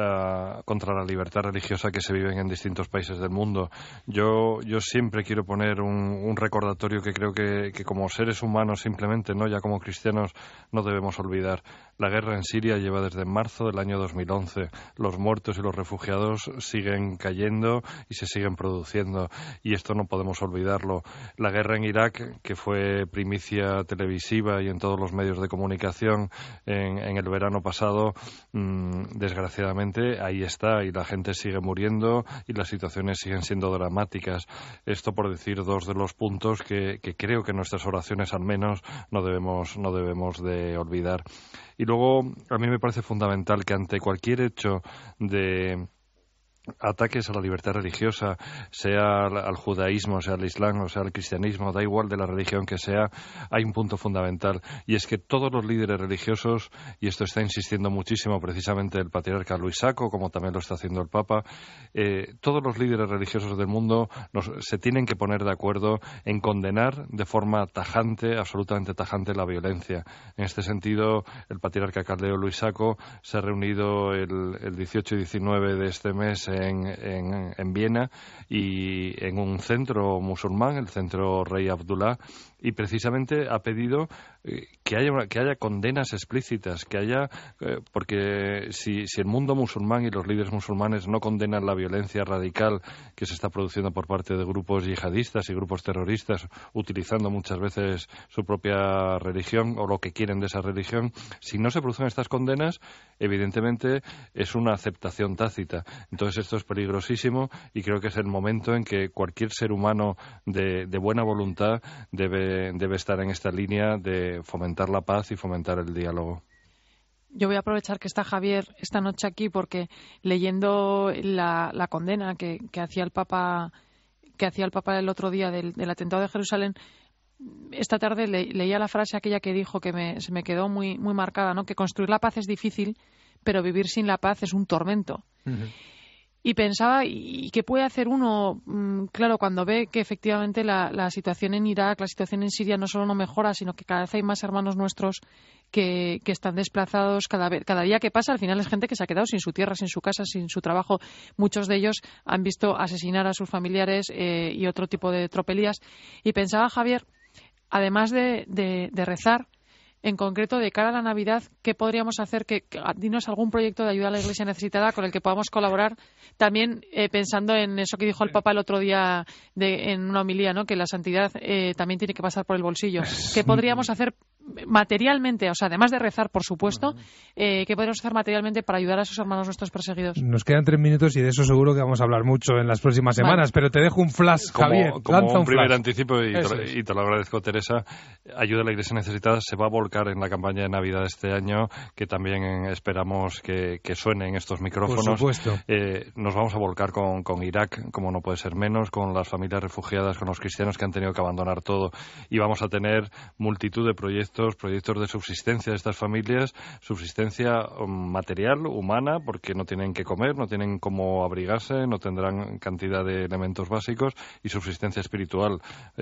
contra la libertad religiosa que se viven en distintos países del mundo. Yo siempre quiero poner un recordatorio que creo que como seres humanos simplemente, no ya como cristianos, no debemos olvidar. La guerra en Siria lleva desde marzo del año 2011. Los muertos y los refugiados siguen cayendo y se siguen produciendo. Y esto no podemos olvidarlo. La guerra en Irak, que fue primicia televisiva y en todos los medios de comunicación en el verano pasado, desgraciadamente ahí está y la gente sigue muriendo y las situaciones siguen siendo dramáticas. Esto por decir 2 de los puntos que creo que en nuestras oraciones al menos no debemos de olvidar. Y luego a mí me parece fundamental que ante cualquier hecho de ataques a la libertad religiosa, sea al judaísmo, sea al islam o sea al cristianismo, da igual de la religión que sea, hay un punto fundamental, y es que todos los líderes religiosos, y esto está insistiendo muchísimo precisamente el patriarca Luis Sacco, como también lo está haciendo el Papa, todos los líderes religiosos del mundo se tienen que poner de acuerdo en condenar de forma tajante, absolutamente tajante, la violencia. En este sentido, el patriarca caldeo Luis Sacco se ha reunido el 18 y 19 de este mes en Viena, y en un centro musulmán, el centro Rey Abdullah, y precisamente ha pedido que haya condenas explícitas, que haya porque si el mundo musulmán y los líderes musulmanes no condenan la violencia radical que se está produciendo por parte de grupos yihadistas y grupos terroristas, utilizando muchas veces su propia religión o lo que quieren de esa religión, si no se producen estas condenas, evidentemente es una aceptación tácita. Entonces esto es peligrosísimo, y creo que es el momento en que cualquier ser humano de buena voluntad debe estar en esta línea de fomentar la paz y fomentar el diálogo. Yo voy a aprovechar que está Javier esta noche aquí, porque leyendo la condena que hacía el Papa el otro día del atentado de Jerusalén, esta tarde leía la frase aquella que dijo que se me quedó muy, muy marcada, ¿no? Que construir la paz es difícil, pero vivir sin la paz es un tormento. Uh-huh. Y pensaba, ¿y qué puede hacer uno? Claro, cuando ve que efectivamente la situación en Irak, la situación en Siria no solo no mejora, sino que cada vez hay más hermanos nuestros que están desplazados cada día que pasa. Al final es gente que se ha quedado sin su tierra, sin su casa, sin su trabajo. Muchos de ellos han visto asesinar a sus familiares y otro tipo de tropelías. Y pensaba, Javier, además de rezar, en concreto, de cara a la Navidad, ¿qué podríamos hacer? Dinos algún proyecto de ayuda a la Iglesia necesitada con el que podamos colaborar. También pensando en eso que dijo el Papa el otro día en una homilía, ¿no? Que la santidad también tiene que pasar por el bolsillo. ¿Qué podríamos hacer materialmente? O sea, además de rezar, por supuesto, ¿qué podríamos hacer materialmente para ayudar a esos hermanos nuestros perseguidos? Nos quedan 3 minutos y de eso seguro que vamos a hablar mucho en las próximas semanas, pero te dejo un flash, Javier. Como un primer anticipo, y te lo agradezco, Teresa. Ayuda a la Iglesia necesitada se va a volcar en la campaña de Navidad de este año, que también esperamos que suene en estos micrófonos. Por supuesto. Nos vamos a volcar con Irak, como no puede ser menos, con las familias refugiadas, con los cristianos que han tenido que abandonar todo, y vamos a tener multitud de proyectos de subsistencia de estas familias, subsistencia material, humana, porque no tienen que comer, no tienen cómo abrigarse, no tendrán cantidad de elementos básicos, y subsistencia espiritual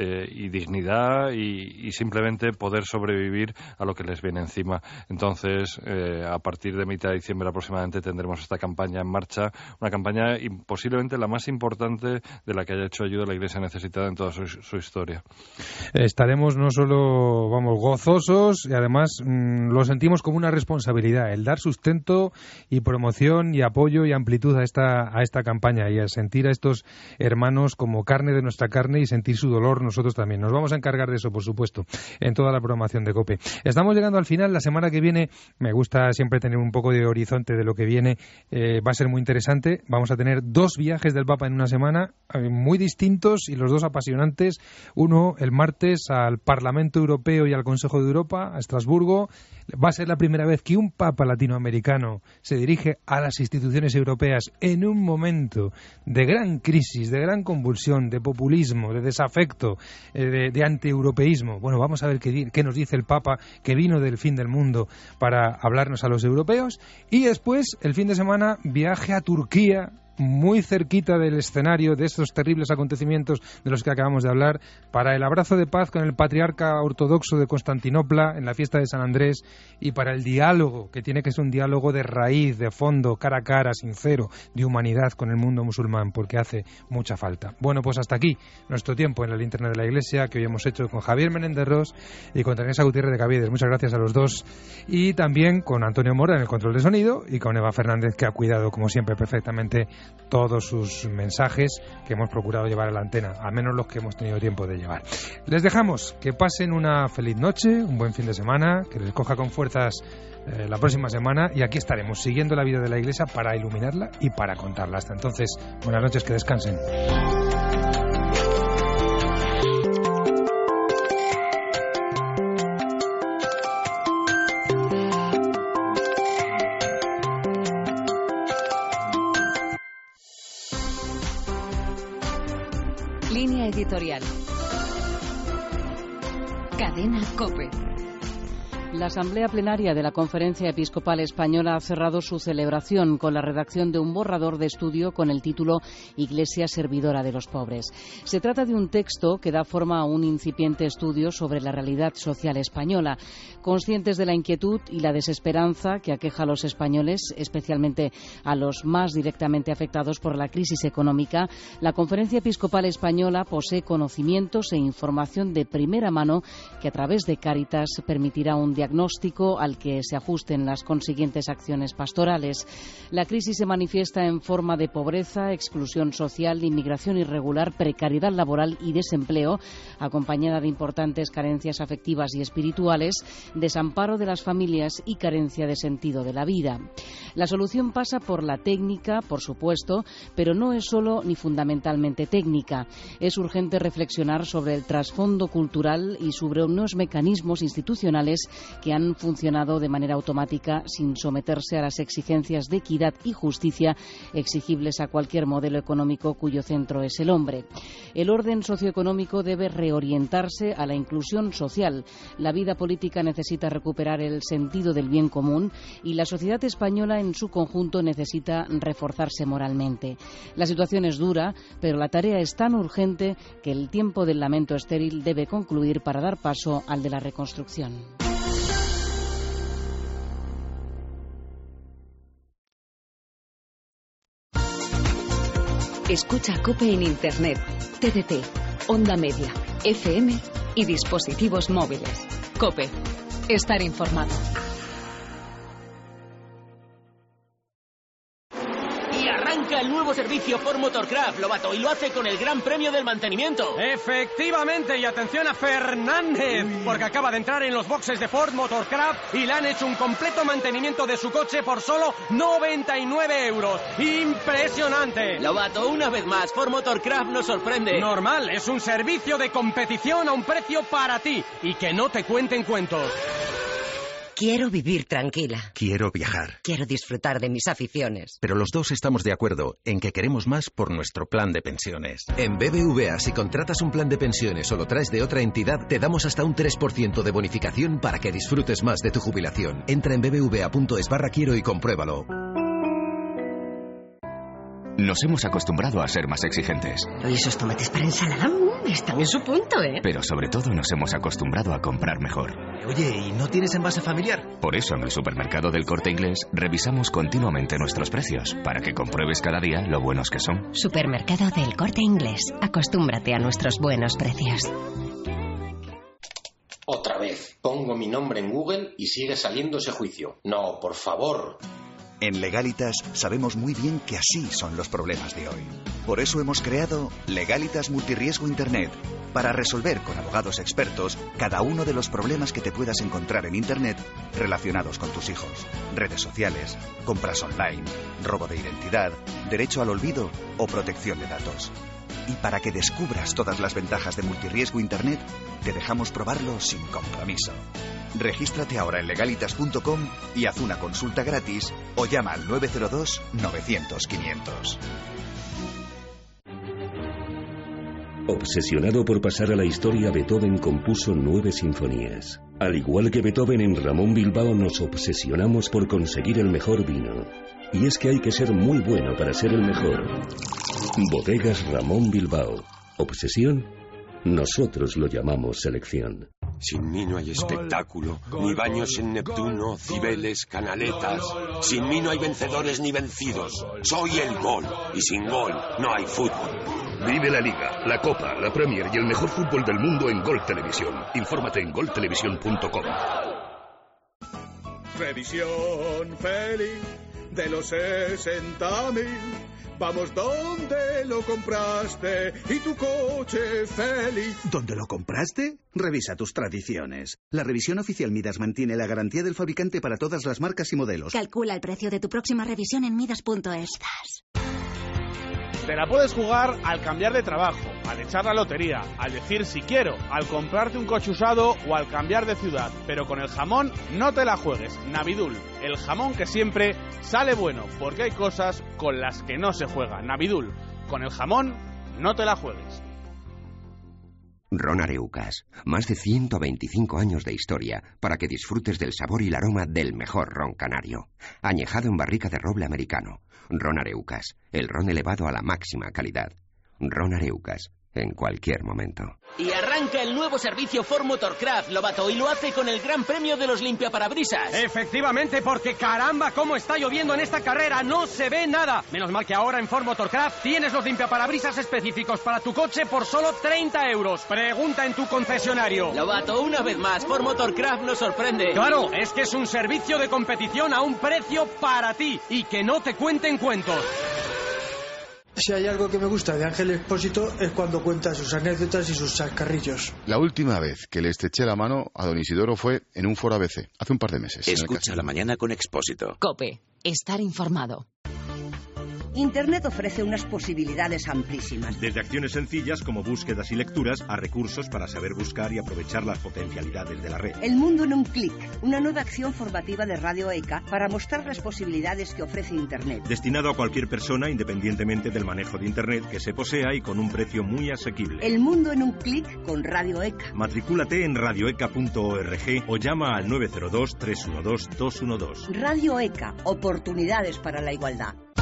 y dignidad y simplemente poder sobrevivir a lo que les viene encima. Entonces, a partir de mitad de diciembre aproximadamente tendremos esta campaña en marcha, una campaña posiblemente la más importante de la que haya hecho ayuda a la Iglesia necesitada en toda su historia. Estaremos no solo, gozosos, y además lo sentimos como una responsabilidad, el dar sustento y promoción y apoyo y amplitud a esta campaña, y a sentir a estos hermanos como carne de nuestra carne y sentir su dolor nosotros también. Nos vamos a encargar de eso, por supuesto, en toda la programación de COPE. Estamos llegando al final. La semana que viene, me gusta siempre tener un poco de horizonte de lo que viene, va a ser muy interesante. Vamos a tener 2 viajes del Papa en una semana, muy distintos y los 2 apasionantes. Uno el martes al Parlamento Europeo y al Consejo de Europa, a Estrasburgo. Va a ser la primera vez que un Papa latinoamericano se dirige a las instituciones europeas en un momento de gran crisis, de gran convulsión, de populismo, de desafecto, de antieuropeísmo. Bueno, vamos a ver qué nos dice el Papa, que vino del fin del mundo para hablarnos a los europeos. Y después, el fin de semana, viaje a Turquía, muy cerquita del escenario de estos terribles acontecimientos de los que acabamos de hablar, para el abrazo de paz con el patriarca ortodoxo de Constantinopla en la fiesta de San Andrés, y para el diálogo, que tiene que ser un diálogo de raíz, de fondo, cara a cara, sincero, de humanidad con el mundo musulmán, porque hace mucha falta. Bueno, pues hasta aquí nuestro tiempo en la linterna de la Iglesia, que hoy hemos hecho con Javier Menéndez Ros y con Teresa Gutiérrez de Caviedes. Muchas gracias a los dos, y también con Antonio Mora en el control de sonido, y con Eva Fernández, que ha cuidado como siempre perfectamente todos sus mensajes que hemos procurado llevar a la antena, al menos los que hemos tenido tiempo de llevar. Les dejamos, que pasen una feliz noche, un buen fin de semana, que les coja con fuerzas la próxima semana, y aquí estaremos siguiendo la vida de la Iglesia para iluminarla y para contarla. Hasta entonces, buenas noches, que descansen. editorial. Cadena COPE. La Asamblea Plenaria de la Conferencia Episcopal Española ha cerrado su celebración con la redacción de un borrador de estudio con el título Iglesia servidora de los pobres. Se trata de un texto que da forma a un incipiente estudio sobre la realidad social española. Conscientes de la inquietud y la desesperanza que aqueja a los españoles, especialmente a los más directamente afectados por la crisis económica, la Conferencia Episcopal Española posee conocimientos e información de primera mano que a través de Cáritas permitirá un diagnóstico al que se ajusten las consiguientes acciones pastorales. La crisis se manifiesta en forma de pobreza, exclusión social, inmigración irregular, precariedad laboral y desempleo, acompañada de importantes carencias afectivas y espirituales, desamparo de las familias y carencia de sentido de la vida. La solución pasa por la técnica, por supuesto, pero no es solo ni fundamentalmente técnica. Es urgente reflexionar sobre el trasfondo cultural y sobre unos mecanismos institucionales que han funcionado de manera automática sin someterse a las exigencias de equidad y justicia exigibles a cualquier modelo económico cuyo centro es el hombre. El orden socioeconómico debe reorientarse a la inclusión social. La vida política necesita recuperar el sentido del bien común y la sociedad española en su conjunto necesita reforzarse moralmente. La situación es dura, pero la tarea es tan urgente que el tiempo del lamento estéril debe concluir para dar paso al de la reconstrucción. Escucha COPE en Internet, TDT, Onda Media, FM y dispositivos móviles. COPE. Estar informado. El nuevo servicio Ford Motorcraft, Lobato, y lo hace con el Gran Premio del Mantenimiento. Efectivamente, y atención a Fernández, porque acaba de entrar en los boxes de Ford Motorcraft y le han hecho un completo mantenimiento de su coche por solo 99 euros. ¡Impresionante! Lobato, una vez más, Ford Motorcraft nos sorprende. Normal, es un servicio de competición a un precio para ti y que no te cuenten cuentos. Quiero vivir tranquila. Quiero viajar. Quiero disfrutar de mis aficiones. Pero los dos estamos de acuerdo en que queremos más por nuestro plan de pensiones. En BBVA, si contratas un plan de pensiones o lo traes de otra entidad, te damos hasta un 3% de bonificación para que disfrutes más de tu jubilación. Entra en bbva.es/quiero y compruébalo. Nos hemos acostumbrado a ser más exigentes. ¿Y esos tomates para ensalada? Están en su punto, ¿eh? Pero sobre todo nos hemos acostumbrado a comprar mejor. Oye, ¿y no tienes envase familiar? Por eso en el supermercado del Corte Inglés revisamos continuamente nuestros precios, para que compruebes cada día lo buenos que son. Supermercado del Corte Inglés. Acostúmbrate a nuestros buenos precios. Otra vez, pongo mi nombre en Google y sigue saliendo ese juicio. No, por favor. En Legalitas sabemos muy bien que así son los problemas de hoy. Por eso hemos creado Legalitas Multirriesgo Internet, para resolver con abogados expertos cada uno de los problemas que te puedas encontrar en Internet relacionados con tus hijos. Redes sociales, compras online, robo de identidad, derecho al olvido o protección de datos. Y para que descubras todas las ventajas de Multirriesgo Internet, te dejamos probarlo sin compromiso. Regístrate ahora en legalitas.com y haz una consulta gratis o llama al 902 900 500. Obsesionado por pasar a la historia, Beethoven compuso 9 sinfonías. Al igual que Beethoven, en Ramón Bilbao nos obsesionamos por conseguir el mejor vino. Y es que hay que ser muy bueno para ser el mejor. Bodegas Ramón Bilbao. ¿Obsesión? Nosotros lo llamamos selección. Sin mí no hay espectáculo, ni baños en Neptuno, Cibeles, canaletas. Sin mí no hay vencedores ni vencidos. Soy el gol, y sin gol no hay fútbol. Vive la Liga, la Copa, la Premier y el mejor fútbol del mundo en Gol Televisión. Infórmate en goltelevisión.com. Revisión feliz de los 60.000. Vamos donde lo compraste y tu coche feliz. ¿Dónde lo compraste? Revisa tus tradiciones. La revisión oficial Midas mantiene la garantía del fabricante para todas las marcas y modelos. Calcula el precio de tu próxima revisión en midas.es. Te la puedes jugar al cambiar de trabajo, al echar la lotería, al decir si quiero, al comprarte un coche usado o al cambiar de ciudad. Pero con el jamón no te la juegues. Navidul, el jamón que siempre sale bueno, porque hay cosas con las que no se juega. Navidul, con el jamón no te la juegues. Ron Areucas. Más de 125 años de historia para que disfrutes del sabor y el aroma del mejor ron canario. Añejado en barrica de roble americano. Ron Areucas. El ron elevado a la máxima calidad. Ron Areucas. En cualquier momento. Y arranca el nuevo servicio Ford Motorcraft, Lobato, y lo hace con el Gran Premio de los limpiaparabrisas. Efectivamente, porque caramba, cómo está lloviendo en esta carrera, no se ve nada. Menos mal que ahora en Ford Motorcraft tienes los limpiaparabrisas específicos para tu coche por solo 30 euros. Pregunta en tu concesionario. Lobato, una vez más, Ford Motorcraft nos sorprende. Claro, es que es un servicio de competición a un precio para ti y que no te cuenten cuentos. Si hay algo que me gusta de Ángel Expósito es cuando cuenta sus anécdotas y sus chascarrillos. La última vez que le estreché la mano a don Isidoro fue en un foro ABC, hace un par de meses. Escucha la mañana con Expósito. COPE. Estar informado. Internet ofrece unas posibilidades amplísimas. Desde acciones sencillas como búsquedas y lecturas a recursos para saber buscar y aprovechar las potencialidades de la red. El mundo en un clic, una nueva acción formativa de Radio ECA para mostrar las posibilidades que ofrece Internet. Destinado a cualquier persona independientemente del manejo de Internet que se posea y con un precio muy asequible. El mundo en un clic con Radio ECA. Matricúlate en radioeca.org o llama al 902-312-212. Radio ECA, oportunidades para la igualdad.